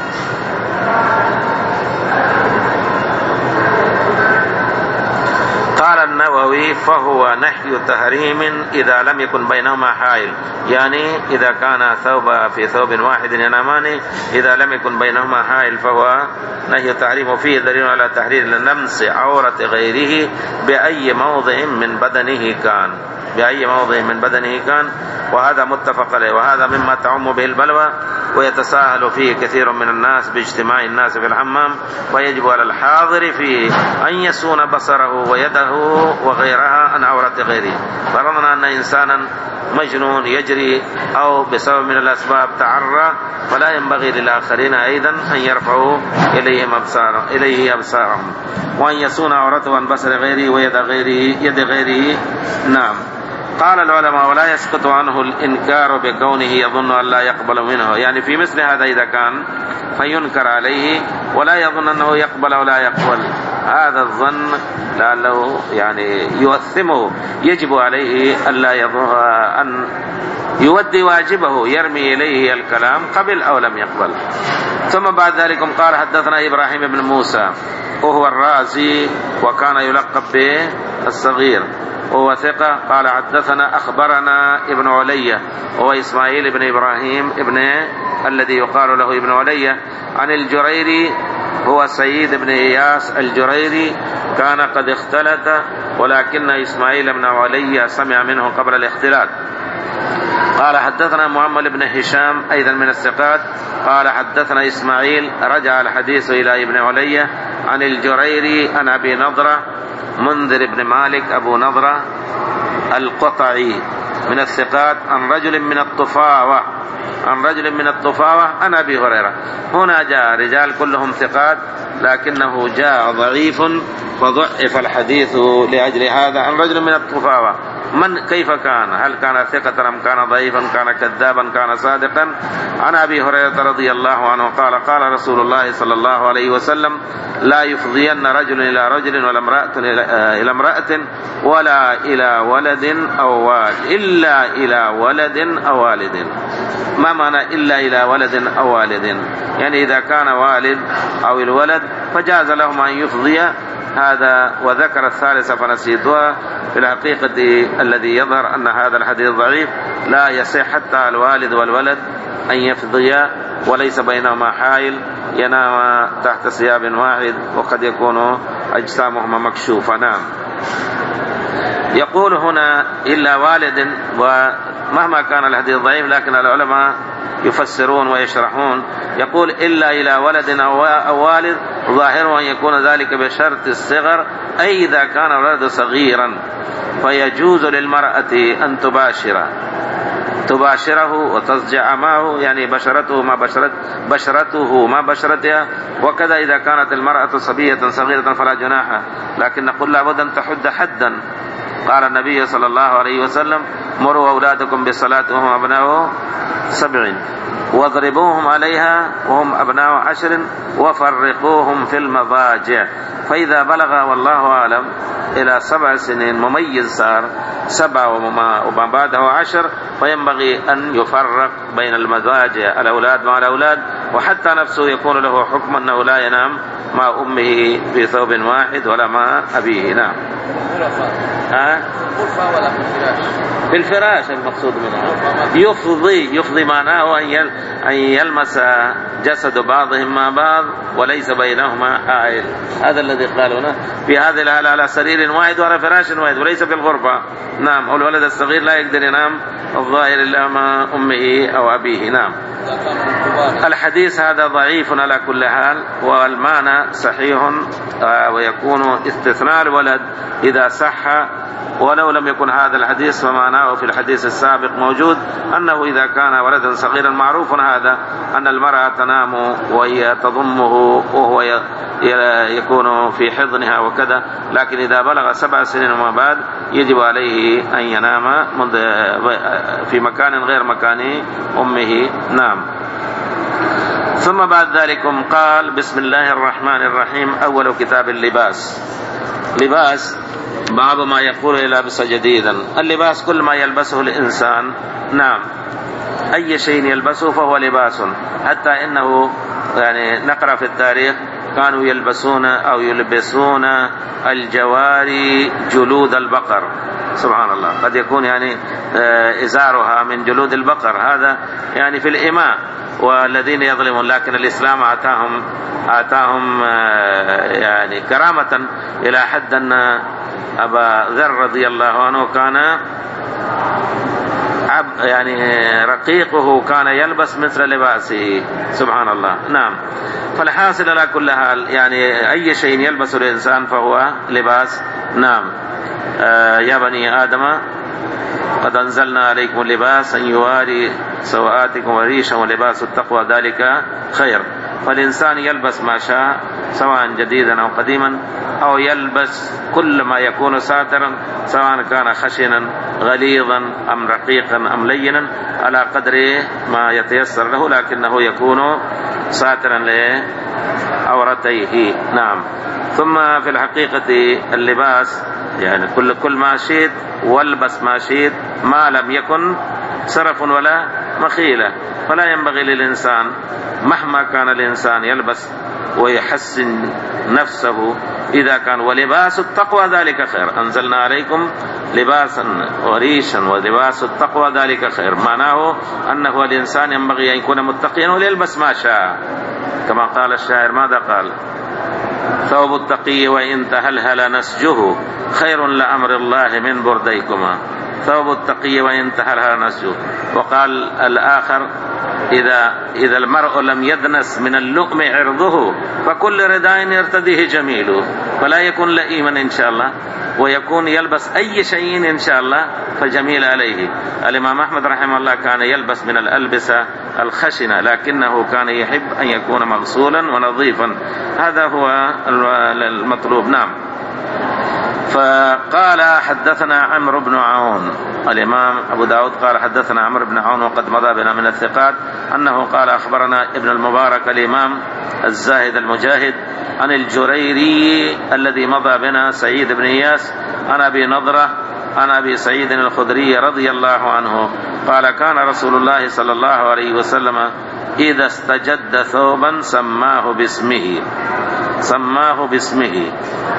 قال النووي فهو نهي تحريم إذا لم يكن بينهما حائل، يعني إذا كان ثوب في ثوب واحد ينامان إذا لم يكن بينهما حائل فهو نهي تحريم، وفيه دليل على تحرير لمس عورة غيره بأي موضع من بدنه كان بأي موضع من بدنه كان وهذا متفق عليه، وهذا مما تعم به البلوى ويتساهل فيه كثير من الناس باجتماع الناس في الحمام، ويجب على الحاضر فيه أن يصون بصره ويده وغيرها عن عورة غيره. فرضنا أن إنسانا مجنون يجري أو بسبب من الأسباب تعرى، فلا ينبغي للآخرين أيضا أن يرفعوا إليهم أبصارهم إليه أبصارهم وأن يصون عورته عن بصر غيره ويد غيره يد غيره. نعم. قال العلماء ولا يسقط عنه الإنكار بكونه يظن أن لا يقبل منه، يعني في مثل هذا إذا كان فينكر عليه ولا يظن أنه يقبل ولا يقبل، هذا الظن لعله يعني يؤثمه، يجب عليه ألا يظن أن يودي واجبه، يرمي إليه الكلام قبل أو لم يقبل. ثم بعد ذلك قال حدثنا إبراهيم بن موسى وهو الرازي وكان يلقب به الصغير وهو ثقة، قال حدثنا أخبرنا ابن علية وهو إسماعيل بن إبراهيم ابن الذي يقال له ابن علية عن الجريري هو سيد بن إياس الجريري، كان قد اختلط ولكن إسماعيل بن علية سمع منه قبل الاختلاط. قال حدثنا محمد بن هشام أيضا من الثقات قال حدثنا إسماعيل، رجع الحديث إلى ابن علية عن الجريري عن أبي نضرة منذر بن مالك أبو نضرة القطعي من الثقات عن رجل من الطفاوة عن رجل من الطفاوة عن أبي هريرة. هنا جاء رجال كلهم ثقات لكنه جاء ضعيف فضعف الحديث لأجل هذا. عن رجل من الطفاوة من كيف كان؟ هل كان ثقة أم كان ضعيفا؟ كان كذابا؟ كان صادقا؟ عن أبي هريرة رضي الله عنه قال قال رسول الله صلى الله عليه وسلم لا يفضين رجل إلى رجل ولا امرأة إلى امرأة ولا إلى ولد أو والد إلا إلى ولد أو والد. ما معنى إلا إلى ولد أو والد؟ يعني إذا كان والد أو الولد فجاز لهم أن يفضي هذا. وذكر الثالثة فنسيتها. في الحقيقة الذي يظهر أن هذا الحديث ضعيف، لا يصح حتى الوالد والولد أن يفضيا وليس بينهما حائل، ينام تحت ثياب واحد وقد يكون أجسامهما مكشوفة. نعم. يقول هنا إلا والد، ومهما كان الحديث ضعيف لكن العلماء يفسرون ويشرحون. يقول إلا إلى ولد أو والد ظاهره أن يكون ذلك بشرط الصغر، أي إذا كان الولد صغيرا فيجوز للمرأة أن تباشره تباشره وتصجع معه، يعني بشرته ما بشرت بشرته ما بشرتها. وكذا إذا كانت المرأة صبية صغيرة فلا جناح، لكن نقول لابد أن تحد حدا. قال النبي صلى الله عليه وسلم مروا أولادكم بالصلاة وهم أبناء سبع واضربوهم عليها وهم أبناء عشر وفرقوهم في المضاجع، فإذا بلغ والله أعلم إلى سبع سنين مميز صار سبع وما بعده عشر، فينبغي أن يفرق بين المضاجع الأولاد مع الأولاد، وحتى نفسه يكون له حكم أنه لا ينام مع أمه في ثوب واحد ولا مع أبيه. نعم. ها؟ في الفراش المقصود منها يفضي يفضي معناه أن يلمس جسد بعضهم مع بعض وليس بينهما حائل. هذا الذي قالونه في هذه الحالة على سرير واحد وعلى فراش واحد وليس في الغرفة. نعم. والولد الصغير لا يقدر ينام الظاهر إلا مع أمه أو أبيه. نعم. الحديث هذا ضعيف على كل حال، والمعنى صحيح، ويكون استثناء الولد إذا صح، ولو لم يكن هذا الحديث فمعناه في الحديث السابق موجود، أنه إذا كان ولدا صغيرا معروف هذا أن المرأة تنام وهي تضمه وهو يكون في حضنها وكذا، لكن إذا بلغ سبع سنين وما بعد يجب عليه أن ينام في مكان غير مكان أمه. نعم. ثم بعد ذلك قال: بسم الله الرحمن الرحيم. أول كتاب اللباس. لباس باب ما يقول لابس جديدا. اللباس كل ما يلبسه الإنسان، نعم، أي شيء يلبسه فهو لباس، حتى إنه يعني نقرأ في التاريخ كانوا يلبسون أو يلبسون الجواري جلود البقر، سبحان الله، قد يكون يعني إزارها من جلود البقر، هذا يعني في الإماء، والذين يظلمون، لكن الإسلام آتاهم آتاهم يعني كرامة إلى حد أن أبا ذر رضي الله عنه كان يعني رقيقه كان يلبس مثل لباسه، سبحان الله. نعم. فالحاصل على كل حال يعني أي شيء يلبس الإنسان فهو لباس. نعم. آه يا بني آدم قد أنزلنا عليكم لباسا يواري سوآتكم وريشا ولباس التقوى ذلك خير. فالإنسان يلبس ما شاء سواء جديدا أو قديما، أو يلبس كل ما يكون ساترا سواء كان خشنا غليظا أم رقيقا أم لينا على قدر ما يتيسر له، لكنه يكون ساترا لعورتيه. نعم. ثم في الحقيقة اللباس يعني كل كل ما شئت والبس ما شئت ما لم يكن سرف ولا مخيلة، فلا ينبغي للإنسان مهما كان الإنسان يلبس ويحسن نفسه إذا كان، ولباس التقوى ذلك خير. أنزلنا عليكم لباسا وريشا ولباس التقوى ذلك خير، معناه أنه الإنسان ينبغي أن يكون متقيا وليلبس ما شاء، كما قال الشاعر، ماذا قال؟ ثوب التقي وإن تهلهل نسجه خير لأمر الله من برديكما. ثوب التقي وإن تهلهل نسجه. وقال الآخر: إذا إذا المرء لم يدنس من اللؤم عرضه فكل رداء يرتديه جميله، فلا يكون لئيما إن شاء الله، ويكون يلبس أي شيء إن شاء الله فجميل عليه. الإمام أحمد رحمه الله كان يلبس من الألبسة الخشنة، لكنه كان يحب أن يكون مغسولا ونظيفا، هذا هو المطلوب. نعم. فقال: حدثنا عمرو بن عون. الإمام أبو داود قال: حدثنا عمرو بن عون وقد مضى بنا من الثقات أنه قال: أخبرنا ابن المبارك الإمام الزاهد المجاهد عن الجريري الذي مضى بنا سعيد بن إياس عن أبي نضرة عن أبي سعيد الخدري رضي الله عنه قال: كان رسول الله صلى الله عليه وسلم إذا استجد ثوبا سماه باسمه سماه باسمه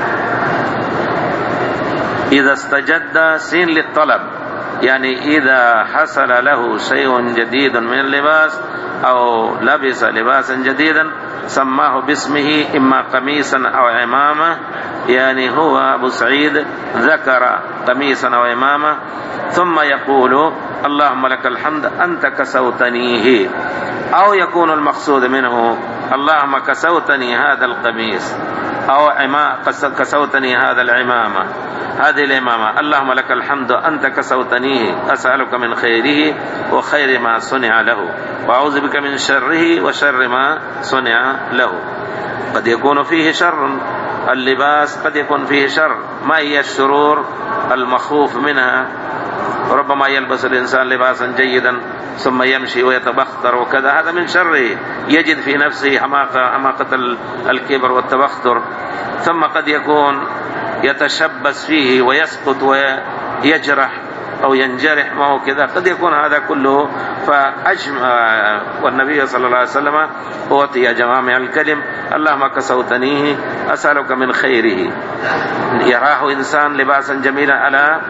إذا استجد سين للطلب، يعني إذا حصل له شيء جديد من اللباس أو لبس لباسا جديدا سماه باسمه، إما قميصا أو عمامة، يعني هو أبو سعيد ذكر قميصا أو عمامة، ثم يقول: اللهم لك الحمد أنت كسوتنيه، أو يكون المقصود منه: اللهم كسوتني هذا القميص، أو كسوتني هذا العمامة هذه الإمامة، اللهم لك الحمد أنت كسوتنيه، أسألك من خيره وخير ما صنع له، وأعوذ بك من شره وشر ما صنع له. قد يكون فيه شر، اللباس قد يكون فيه شر، ما هي الشرور المخوف منها؟ ربما يلبس الإنسان لباسا جيدا ثم يمشي ويتبختر وكذا، هذا من شره، يجد في نفسه حماقة حماقة الكبر والتبختر. ثم قد يكون يتشبث فيه ويسقط ويجرح أو ينجرح، ما هو كذا، قد يكون هذا كله. فأجمع والنبي صلى الله عليه وسلم أوتي جوامع الكلم: اللهم كسوتنيه أسألك من خيره. يراه إنسان لباسا جميلا على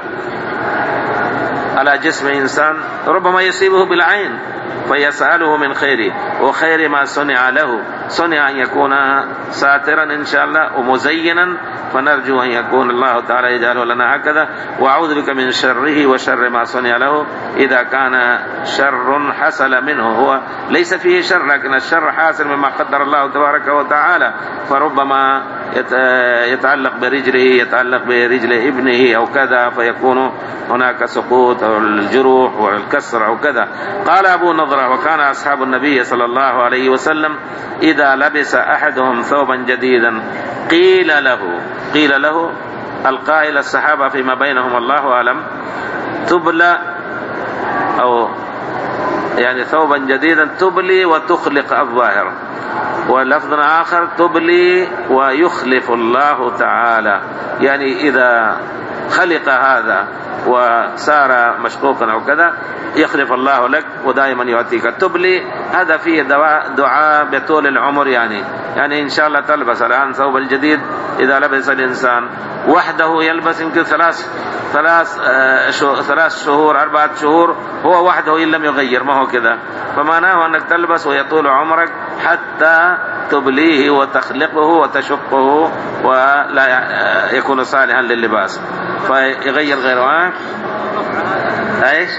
على جسم إنسان ربما يصيبه بالعين، فيسأله من خيره وخير ما صنع له. صنع أن يكون ساترا إن شاء الله ومزينا فنرجو أن يكون الله تعالى يجعله لنا هكذا. وأعوذ بك من شره وشر ما صنع له إذا كان شر حصل منه، هو ليس فيه شر لكن الشر حاصل مما قدر الله تبارك وتعالى، فربما يتعلق برجله، يتعلق برجل ابنه أو كذا، فيكون هناك سقوط أو الجروح والكسر أو كذا. قال أبو نضرة: وكان أصحاب النبي صلى الله عليه وسلم إذا لبس أحدهم ثوبا جديدا قيل له قيل له القائل الصحابة فيما بينهم الله أعلم، تبلى أو يعني ثوبا جديدا تبلي وتخلق الظاهر، ولفظ آخر تبلي ويخلف الله تعالى، يعني إذا خلق هذا وصار مشقوقا أو كذا يخلف الله لك ودائما يعطيك. تبلي هذا فيه دعاء, دعاء بطول العمر، يعني يعني إن شاء الله تلبس الآن ثوب الجديد، إذا لبس الإنسان وحده يلبس يمكن ثلاث ثلاث آه ثلاث شهور أربعة شهور هو وحده إن لم يغير، ما هو كذا، فمعناه أنك تلبس ويطول عمرك حتى تبليه وتخلقه وتشقه ولا يكون صالحا لللباس فيغير غيره. ايش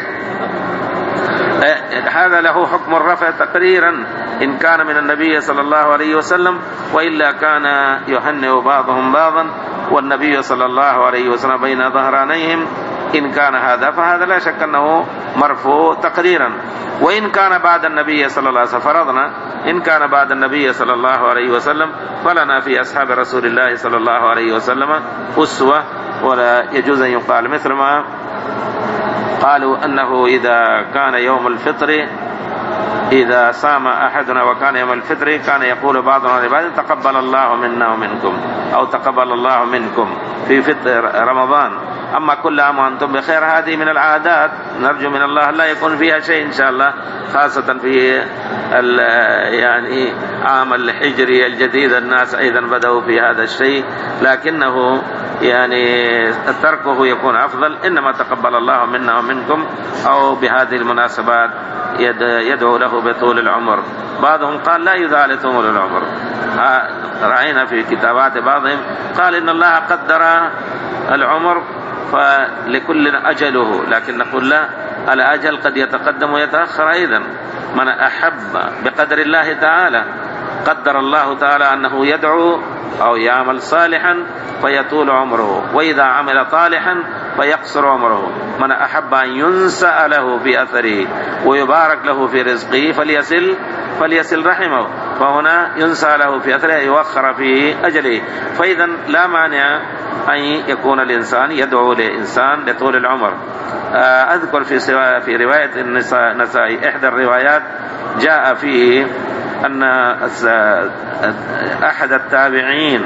هذا له حكم الرفع تقريرا إن كان من النبي صلى الله عليه وسلم، وإلا كان يهنئ بعضهم بعضا والنبي صلى الله عليه وسلم بين ظهرانيهم. إن كان هذا فهذا لا شك أنه مرفوع تقريرا. وإن كان بعد النبي صلى الله عليه وسلم، فرضنا إن كان بعد النبي صلى الله عليه وسلم، فلنا في أصحاب رسول الله صلى الله عليه وسلم أسوة، ولا يجوز أن يقال مثل ما قالوا أنه إذا كان يوم الفطر، إذا صام أحدنا وكان يوم الفطر كان يقول بعضنا لبعض تقبل الله منا ومنكم، أو تقبل الله منكم في فطر رمضان. أما كل عام وأنتم بخير هذه من العادات، نرجو من الله لا يكون فيها شيء إن شاء الله، خاصة في يعني عام الحجري الجديد الناس أيضا بدأوا في هذا الشيء، لكنه يعني تركه يكون أفضل. إنما تقبل الله منا ومنكم، أو بهذه المناسبات يدعو له بطول العمر. بعضهم قال لا يدعى لطول العمر، رأينا في كتابات بعضهم قال إن الله قدر العمر فلكل أجله، لكن نقول لا، الأجل قد يتقدم ويتأخر أيضا. من أحب بقدر الله تعالى قدر الله تعالى أنه يدعو أو يعمل صالحا فيطول عمره، وإذا عمل طالحا فيقصر عمره. من أحب أن ينسأ له في أثره ويبارك له في رزقه فليصل فليصل رحمه، فهنا ينسأ له في أثره يوخر في أجله. فإذا لا مانع أن يكون الإنسان يدعو لإنسان لطول العمر. أذكر في في رواية النسائي إحدى الروايات جاء فيه أن أحد التابعين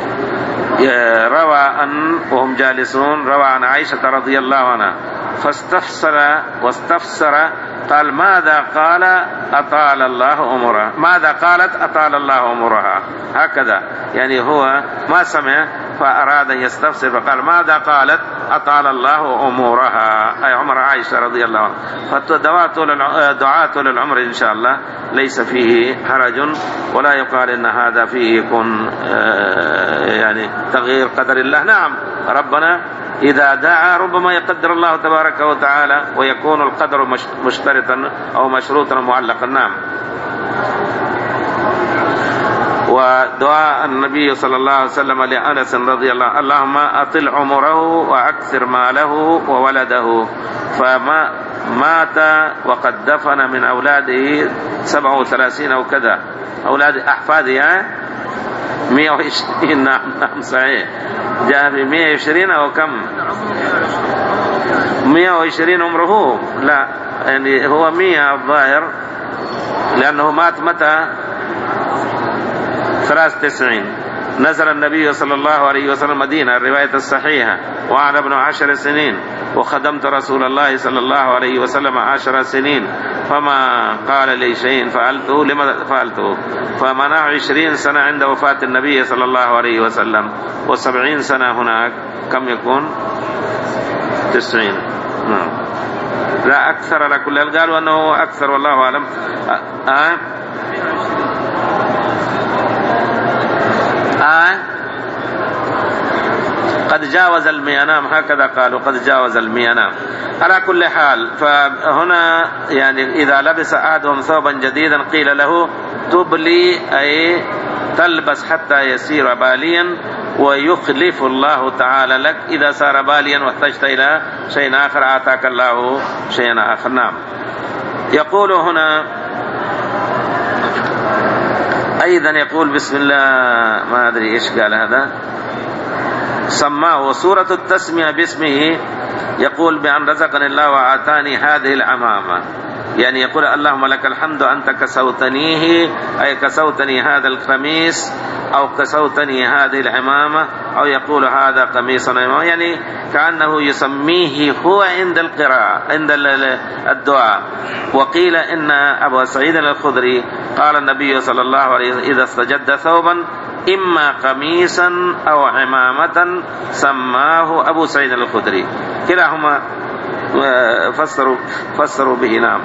روى أن وهم جالسون روى عن عائشة رضي الله عنها فاستفسر واستفسر قال ماذا قال أطال الله أمرها، ماذا قالت أطال الله أمرها، هكذا يعني هو ما سمع فأراد أن يستفسر فقال ماذا قالت أطال الله أمورها، أي عمر عائشة رضي الله عنها. فالدعاء طول العمر إن شاء الله ليس فيه حرج، ولا يقال إن هذا فيه يكون يعني تغيير قدر الله. نعم ربنا إذا دعا ربما يقدر الله تبارك وتعالى ويكون القدر مشترطا أو مشروطا معلقا. نعم. ودعاء النبي صلى الله عليه وسلم لأنس رضي الله عنه اللهم أطل عمره وأكثر ماله وولده، فما مات وقد دفن من أولاده سبعة وثلاثين أو كذا، أولاد أحفاده مئة وعشرين. نعم نعم صحيح، جاء في مئة وعشرين أو كم، مئة وعشرين عمره، لا يعني هو مئة الظاهر، لأنه مات متى ثلاث تسعين. نزل النبي صلى الله عليه وسلم مدينة، الرواية الصحيحة، وأنا ابن عشر سنين وخدمت رسول الله صلى الله عليه وسلم عشر سنين، فما قال لي شيء فعلته لما فعلته. فمنع عشرين سنة عند وفاة النبي صلى الله عليه وسلم، وسبعين سنة هناك، كم يكون؟ تسعين. نعم لا أكثر، لكل قالوا أنه أكثر والله أعلم. أه؟ آه قد جاوز المئة. نعم هكذا قالوا قد جاوز المئة. نعم. على كل حال فهنا يعني إذا لبس أحدهم ثوبا جديدا قيل له تبلي أي تلبس حتى يصير باليا ويخلف الله تعالى لك إذا صار باليا واحتجت إلى شيء آخر آتاك الله شيئا آخر. نعم. يقول هنا أيضا يقول بسم الله ما أدري إيش قال هذا سماه وسورة التسمية باسمه يقول بأن رزقني الله وآتاني هذه العمامة يعني يقول اللهم لك الحمد أنت كسوتنيه أي كسوتني هذا القميص أو كسوتني هذه العمامة أو يقول هذا قميص يعني كأنه يسميه هو عند القراءة عند الدعاء. وقيل إن أبو سعيد الخدري قال النبي صلى الله عليه وسلم إذا استجد ثوبا إما قميصا أو عمامة سماه أبو سعيد الخدري كلاهما فسروا فسروا به. نعم.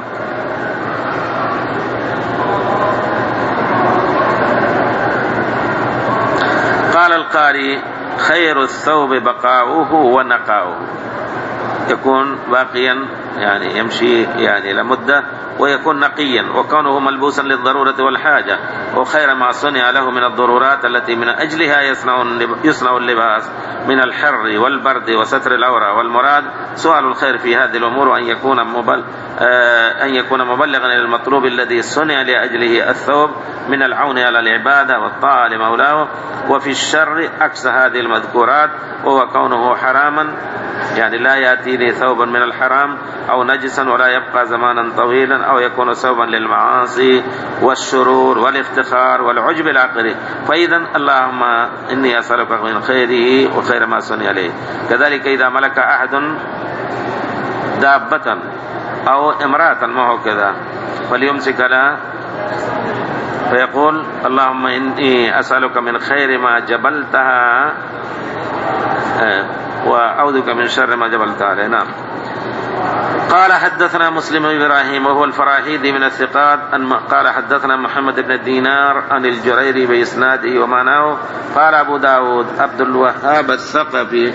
قال القاري خير الثوب بقاؤه ونقاؤه يكون باقيا يعني يمشي يعني لمدة ويكون نقيا وكونه ملبوسا للضرورة والحاجة وخير ما صنع له من الضرورات التي من أجلها يصنع اللباس من الحر والبرد وستر العورة. والمراد سؤال الخير في هذه الأمور أن يكون مبل أن يكون مبلغا إلى المطلوب الذي صنع لأجله الثوب من العون على العبادة والطاعة لمولاه. وفي الشر عكس هذه المذكورات وهو كونه حراما يعني لا يأتي لي ثوبا من الحرام أو نجسا ولا يبقى زمانا طويلا أو يكون ثوبا للمعاصي والشرور والافتخار والعجب العقلي. فإذا اللهم إني أسألك من خيره وخير ما صنع عليه. كذلك إذا ملك أحد دابة أو امرأة ما هو كذا فليمسك لها فيقول اللهم إني أسألك من خير ما جبلتها وأعوذك من شر ما جبلتها عليه. نعم. قال حدثنا مسلم بن إبراهيم وهو الفراهيدي من الثقات قال حدثنا محمد بن دينار عن الجريري بإسناده ومعناه. قال أبو داود عبد الوهاب الثقفي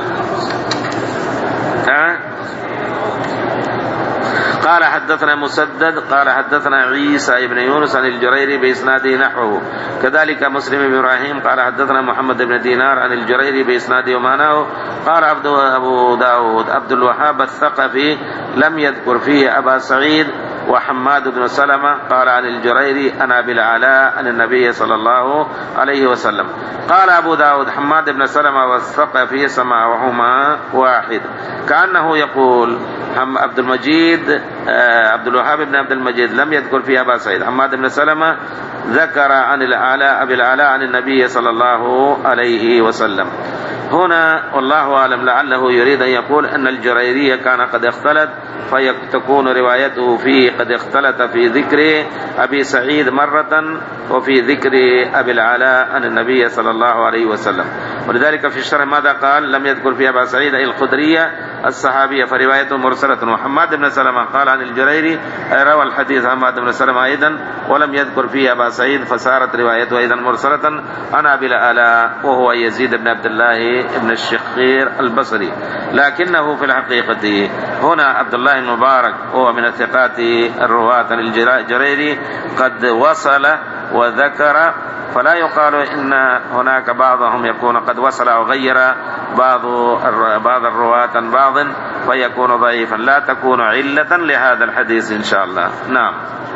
قال حدثنا مسدد قال حدثنا عيسى بن يونس عن الجريري بإسناده نحوه. كذلك مسلم بن إبراهيم قال حدثنا محمد بن دينار عن الجريري بإسناده ومعناه. قال عبد أبو داود عبد الوهاب الثقفي لم يذكر فيه أبا سعيد وحماد بن سلمة قال عن الجريري أنا بالعلاء عن النبي صلى الله عليه وسلم. قال أبو داود حماد بن سلمة والثقفي سماعهما واحد كأنه يقول عبد المجيد عبد الوهاب بن عبد المجيد لم يذكر فيه أبا سعيد. حماد بن سلمة ذكر عن العلاء أبي العلاء عن النبي صلى الله عليه وسلم. هنا والله أعلم لعله يريد أن يقول أن الجريري كان قد اختلط فيكون روايته فيه قد اختلط في ذكر أبي سعيد مرة وفي ذكر أبي العلاء عن النبي صلى الله عليه وسلم. ولذلك في الشرح ماذا قال لم يذكر في أبا سعيد أي الخدرية الصحابية فروايته مرسلة. وحماد بن سلمة قال عن الجريري روى الحديث حماد بن سلمة أيضا ولم يذكر فيه أبا سعيد فصارت روايته أيضا مرسلة عن أبي العلاء وهو يزيد بن عبد الله بن الشخير البصري. لكنه في الحقيقة هنا عبد الله المبارك هو من الثقات الرواة عن الجريري قد وصل وذكر فلا يقال إن هناك بعضهم يكون قد وصل أو غير بعض بعض الرواة عن بعض فيكون ضعيفا لا تكون علة لهذا الحديث إن شاء الله. نعم.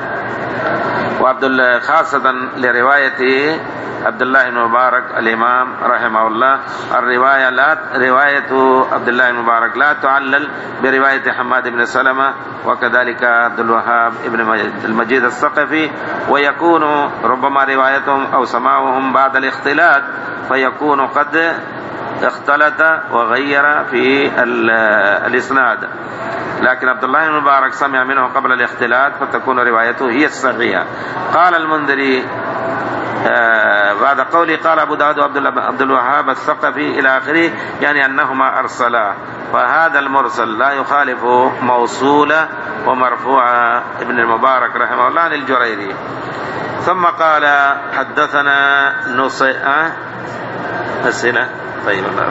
وعبد خاصة لرواية عبد الله بن مبارك الإمام رحمه الله الرواية لا رواية عبد الله بن مبارك لا تعلل برواية حماد بن سلمة وكذلك عبد الوهاب ابن المجيد الثقفي ويكون ربما روايتهم أو سماعهم بعد الاختلاط فيكون قد اختلط وغير في الإسناد. لكن عبد الله بن مبارك سمع منه قبل الاختلاط فتكون روايته هي الصحيحة. قال المنذري آه بعد قولي قال أبو داود عبد الوهاب الثقفي إلى آخره يعني أنهما أرسلا فهذا المرسل لا يخالف موصولة ومرفوعة ابن المبارك رحمه الله عن الجريري. ثم قال حدثنا نصيئة أسئلة طيب الله.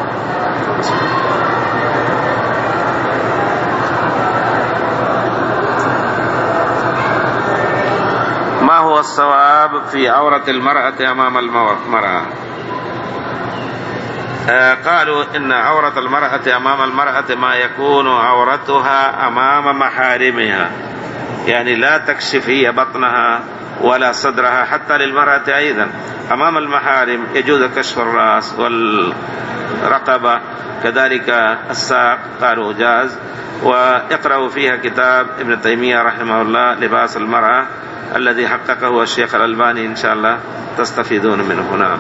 ما هو الصواب في عورة المرأة أمام المرأة؟ آه قالوا إن عورة المرأة أمام المرأة ما يكون عورتها أمام محارمها، يعني لا تكشف هي بطنها ولا صدرها، حتى للمرأة أيضا أمام المحارم يجوز كشف الرأس والرقبة، كذلك الساق قالوا جاز. ويقرأوا فيها كتاب ابن تيمية رحمه الله لباس المرأة الذي حققه الشيخ الألباني، إن شاء الله تستفيدون منه. نعم.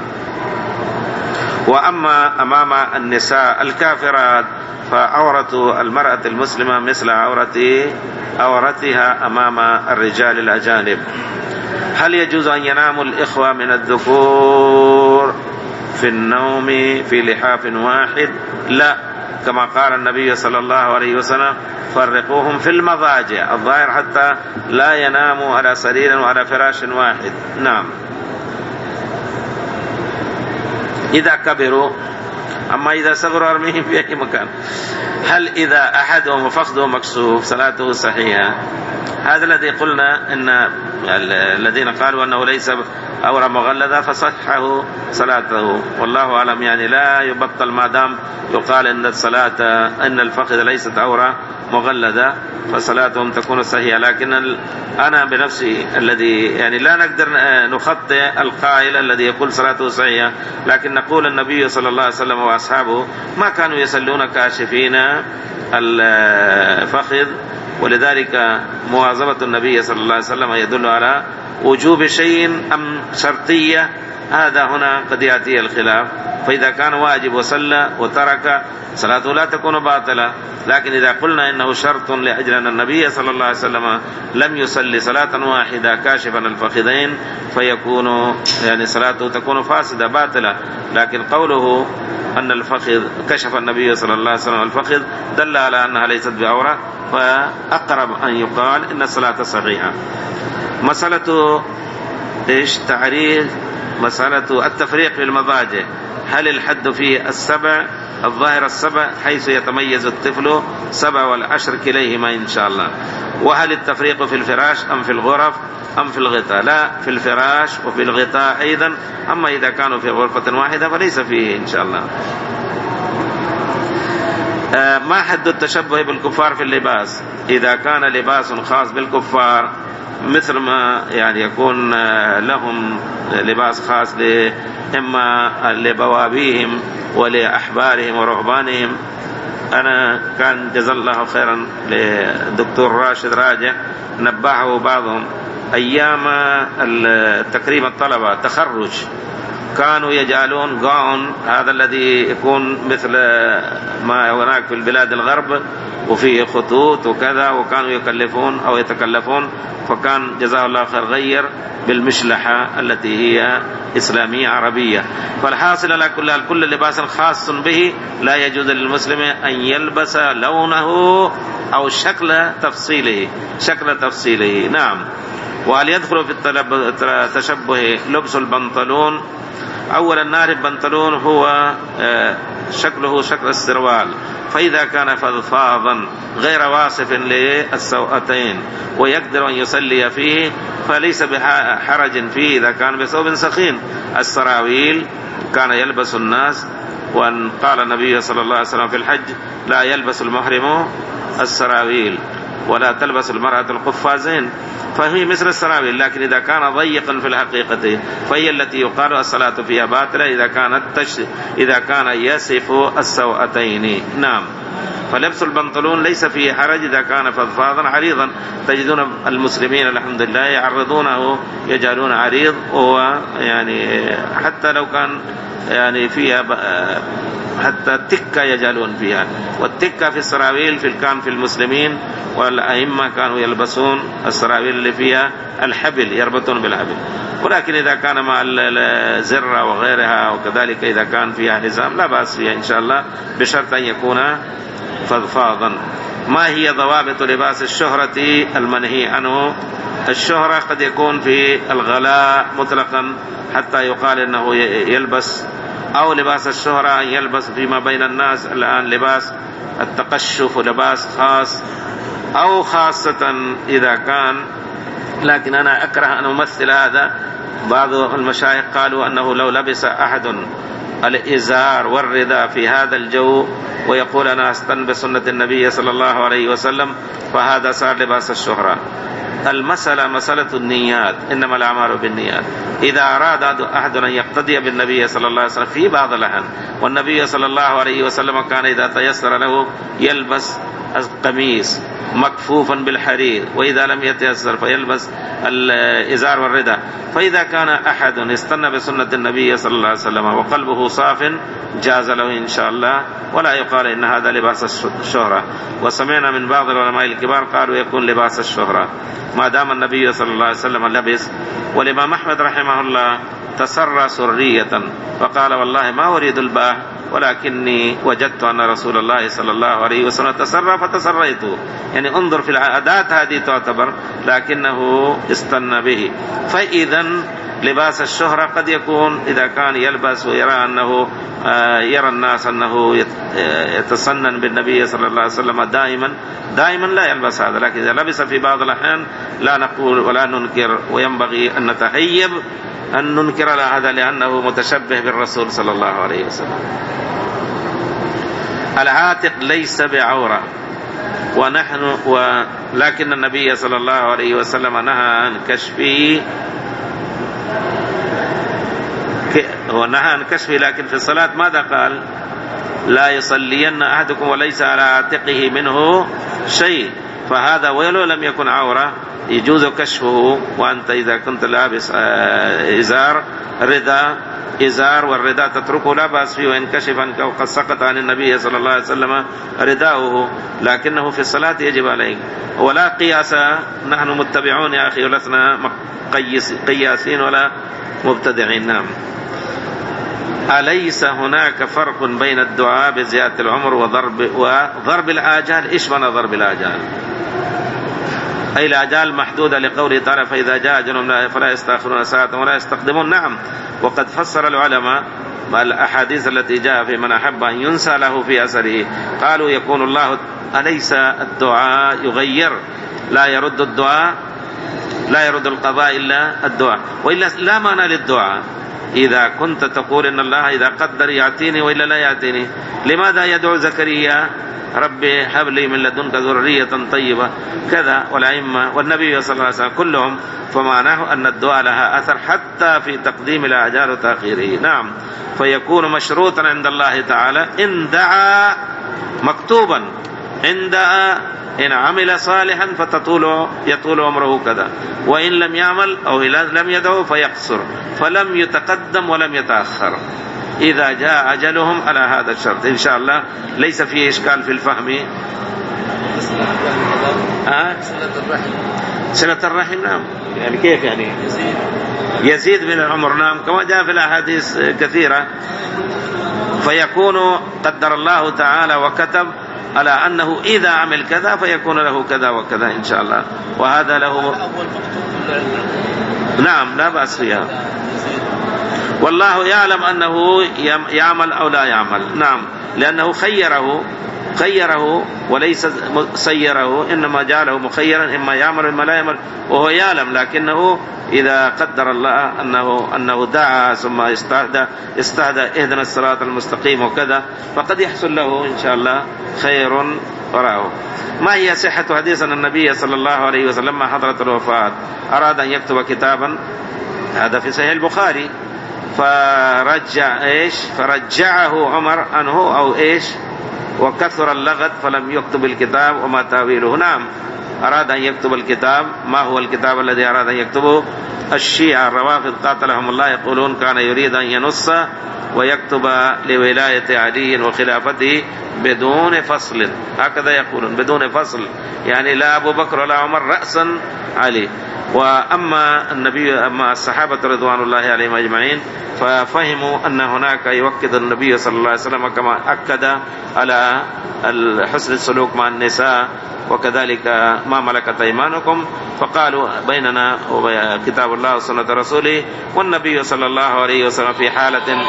وأما أمام النساء الكافرات فعورة المرأة المسلمة مثل عورة عورتها أمام الرجال الأجانب. هل يجوز أن ينام الإخوة من الذكور في النوم في لحاف واحد؟ لا، كما قال النبي صلى الله عليه وسلم فرقوهم في المضاجع، الظاهر حتى لا يناموا على سرير وعلى فراش واحد. نعم. إذا كبروا، أما إذا صغروا أرميهم في أي مكان. هل إذا أحدهم فخذه مكشوف صلاته صحيحة؟ هذا الذي قلنا إن الذين قالوا أنه ليس عورة مغلظة فصححوا صلاته، والله أعلم. يعني لا يبطل ما دام يقال إن الصلاة إن الفخذ ليست عورة مغلظة فصلاتهم تكون صحيحة. لكن أنا بنفسي الذي يعني لا نقدر نخطئ القائل الذي يقول صلاته صحيحة، لكن نقول النبي صلى الله عليه وسلم وأصحابه ما كانوا يصلون كاشفين الفخذ، ولذلك مواظبة النبي صلى الله عليه وسلم يدل على وجوب شيء أم شرطية. هذا هنا قد يأتي الخلاف، فإذا كان واجب وصلى وترك صلاته لا تكون باطلة. لكن إذا قلنا إنه شرط لأجل أن النبي صلى الله عليه وسلم لم يصلي صلاة واحدة كاشفا الفخذين فيكون يعني صلاته تكون فاسدة باطلة. لكن قوله أن الفخذ كشف النبي صلى الله عليه وسلم الفخذ دل على أنها ليست بعورة، فأقرب أن يقال إن الصلاة صحيحة. مسألة إيش تعريف مسألة التفريق في المضاجع، هل الحد فيه السبع؟ الظاهر السبع حيث يتميز الطفل سبع والعشر كليهما إن شاء الله. وهل التفريق في الفراش أم في الغرف أم في الغطاء؟ لا، في الفراش وفي الغطاء أيضا. أما إذا كانوا في غرفة واحدة فليس فيه إن شاء الله. آه ما حد التشبه بالكفار في اللباس؟ إذا كان لباس خاص بالكفار مثل ما يعني يكون لهم لباس خاص إما لبوابيهم ولأحبارهم ورهبانهم. أنا كان جزا الله خيرا للدكتور راشد راجع نبهه بعضهم أيام تكريم الطلبة تخرج كانوا يجعلون قاون، هذا الذي يكون مثل ما هناك في البلاد الغرب وفيه خطوط وكذا، وكانوا يكلفون أو يتكلفون، فكان جزاه الله خير غير بالمشلحة التي هي إسلامية عربية. فالحاصل على كل كل لباس خاص به لا يجوز للمسلم أن يلبس لونه أو شكل تفصيله شكل تفصيله. نعم. وهل يدخل في التشبه لبس البنطلون؟ أولا نعرف بنطلون هو شكله شكل السروال، فإذا كان فضفاضا غير واصف للسوأتين ويقدر أن يصلي فيه فليس بحرج فيه إذا كان بثوب سخين. السراويل كان يلبس الناس، وأن قال النبي صلى الله عليه وسلم في الحج لا يلبس المحرم السراويل ولا تلبس المرأة القفازين، فهي مثل السراويل. لكن إذا كان ضيقا في الحقيقة فهي التي يقال الصلاة فيها باطلة إذا كانت تش... إذا كان يصف السوأتين. نعم. فلبس البنطلون ليس فيه حرج إذا كان فضفاضا عريضا. تجدون المسلمين الحمد لله يعرضونه يجعلون عريض، وهو يعني حتى لو كان يعني فيها حتى التكة يجعلون فيها، والتكة في السراويل في كان في المسلمين والأئمة كانوا يلبسون السراويل اللي فيها الحبل يربطون بالحبل. ولكن إذا كان مع الزرة وغيرها وكذلك إذا كان فيها حزام لا بأس فيها إن شاء الله، بشرط أن يكون فضفاضا. ما هي ضوابط لباس الشهرة المنهي عنه؟ الشهرة قد يكون في الغلاء مطلقا حتى يقال إنه يلبس أو لباس الشهرة يلبس فيما بين الناس الآن لباس التقشف ولباس خاص، أو خاصة إذا كان، لكن أنا أكره أن أمثل هذا. بعض المشايخ قالوا أنه لو لبس أحد الإزار والرداء في هذا الجو ويقول أنا أستن بسنة النبي صلى الله عليه وسلم فهذا صار لباس الشهرة. المسألة مسألة النيات، إنما الأعمال بالنيات. إذا أراد أحد أن يقتدي بالنبي صلى الله عليه وسلم في بعض الأحيان، والنبي صلى الله عليه وسلم كان إذا تيسر له يلبس القميص مكفوفا بالحرير، وإذا لم يتيسر فيلبس الإزار والرداء. فإذا كان أحد استنى بسنة النبي صلى الله عليه وسلم وقلبه صاف جاز له إن شاء الله، ولا يقال إن هذا لباس الشهرة. وسمعنا من بعض العلماء الكبار قالوا يكون لباس الشهرة ما دام النبي صلى الله عليه وسلم لبس. والإمام أحمد رحمه الله تسرى سرية وقال والله ما أريد الباه، ولكني وجدت أن رسول الله صلى الله عليه وسلم تسرى فتسريت. يعني انظر في العادات هذه تعتبر، لكنه استنى به. فإذا لباس الشهرة قد يكون إذا كان يلبس ويرى أنه يرى الناس أنه يتسنن بالنبي صلى الله عليه وسلم دائما دائما لا يلبس هذا، لكن إذا لبس في بعض الأحيان لا نقول ولا ننكر، وينبغي أن نتهيب أن ننكر هذا لأنه متشبه بالرسول صلى الله عليه وسلم. العاتق ليس بعورة، ونحن ولكن النبي صلى الله عليه وسلم نهى عن كشفه، ونهى عن كشفه، لكن في الصلاة ماذا قال؟ لا يصلين أحدكم وليس على عاتقه منه شيء. فهذا ولو لم يكن عورة يجوز كشفه. وأنت إذا كنت لابس إزار رداء إزار والرداء تتركه لا بأس فيه، وإن كشفا وقد سقط عن النبي صلى الله عليه وسلم رداؤه، لكنه في الصلاة يجب عليك. ولا قياس، نحن متبعون يا أخي ولسنا قياسين ولا مبتدعين. نعم. أليس هناك فرق بين الدعاء بزيادة العمر وضرب وضرب الآجال؟ إيش معنى ضرب الآجال؟ أي الآجال محدودة لقوله تعالى فإذا جاء أجلهم فلا يستأخرون ساعة ولا يستقدمون. نعم. وقد فسر العلماء الأحاديث التي جاء في من أحب أن ينسى له في أثره، قالوا يكون الله أليس الدعاء يغير؟ لا يرد الدعاء، لا يرد القضاء إلا الدعاء، وإلا لا معنى للدعاء. إذا كنت تقول إن الله إذا قدر يعطيني وإلا لا يعطيني، لماذا يدعو زكريا ربي هب لي من لدنك ذرية طيبة كذا، والأئمة والنبي صلى الله عليه وسلم كلهم؟ فمعناه أن الدعاء لها أثر حتى في تقديم الأعجال وتأخيره. نعم. فيكون مشروطا عند الله تعالى إن دعا مكتوبا، إن دعا إن عمل صالحا فتطول يطول عمره كذا، وإن لم يعمل أو لم يدعو فيقصر، فلم يتقدم ولم يتأخر إذا جاء أجلهم على هذا الشرط. إن شاء الله ليس فيه إشكال في الفهم. أه؟ صلة الرحم. نعم. يعني كيف يعني يزيد من العمر؟ نعم، كما جاء في الأحاديث كثيرة. فيكون قدر الله تعالى وكتب على أنه إذا عمل كذا فيكون له كذا وكذا إن شاء الله، وهذا له. نعم، لا بأس فيها. والله يعلم أنه يعمل أو لا يعمل. نعم، لأنه خيره خيره وليس سيره، إنما جعله مخيرا، إما يعمل إما لا يعمل، وهو يعلم. لكنه إذا قدر الله أنه أنه دعا ثم استهدى استهدى اهدنا الصراط المستقيم وكذا، فقد يحصل له إن شاء الله خير وراءه. ما هي صحة حديث أن النبي صلى الله عليه وسلم لما حضرت الوفاة أراد أن يكتب كتابا؟ هذا في صحيح البخاري. فرجع إيش فرجعه عمر عنه أو إيش وكثر اللغط فلم يكتب الكتاب وما تاويله. نعم، أراد أن يكتب الكتاب. ما هو الكتاب الذي أراد أن يكتبه؟ الشيعة الروافض قاتلهم الله يقولون كان يريد أن ينص ويكتب لولاية علي وخلافته بدون فصل، هكذا يقولون، بدون فصل، يعني لا أبو بكر ولا عمر، رأسا علي. وأما النبي أما الصحابة رضوان الله عليهم أجمعين ففهموا أن هناك يوكد النبي صلى الله عليه وسلم كما أكد على حسن السلوك مع النساء وكذلك ما ملكت أيمانكم فقالوا بيننا وبين كتاب الله وسنة رسوله والنبي صلى الله عليه وسلم في حالة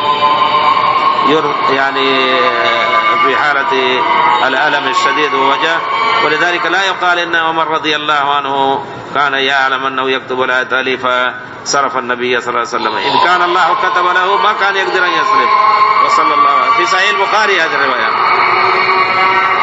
يعني في حالة الألم الشديد ووجه. ولذلك لا يقال إن عمر رضي الله عنه كان يعلم أنه يكتب الآية فصرف النبي صلى الله عليه وسلم. إن كان الله كتب له ما كان يقدر أن يصرف. وصلى الله في صحيح البخاري هذه الرواية.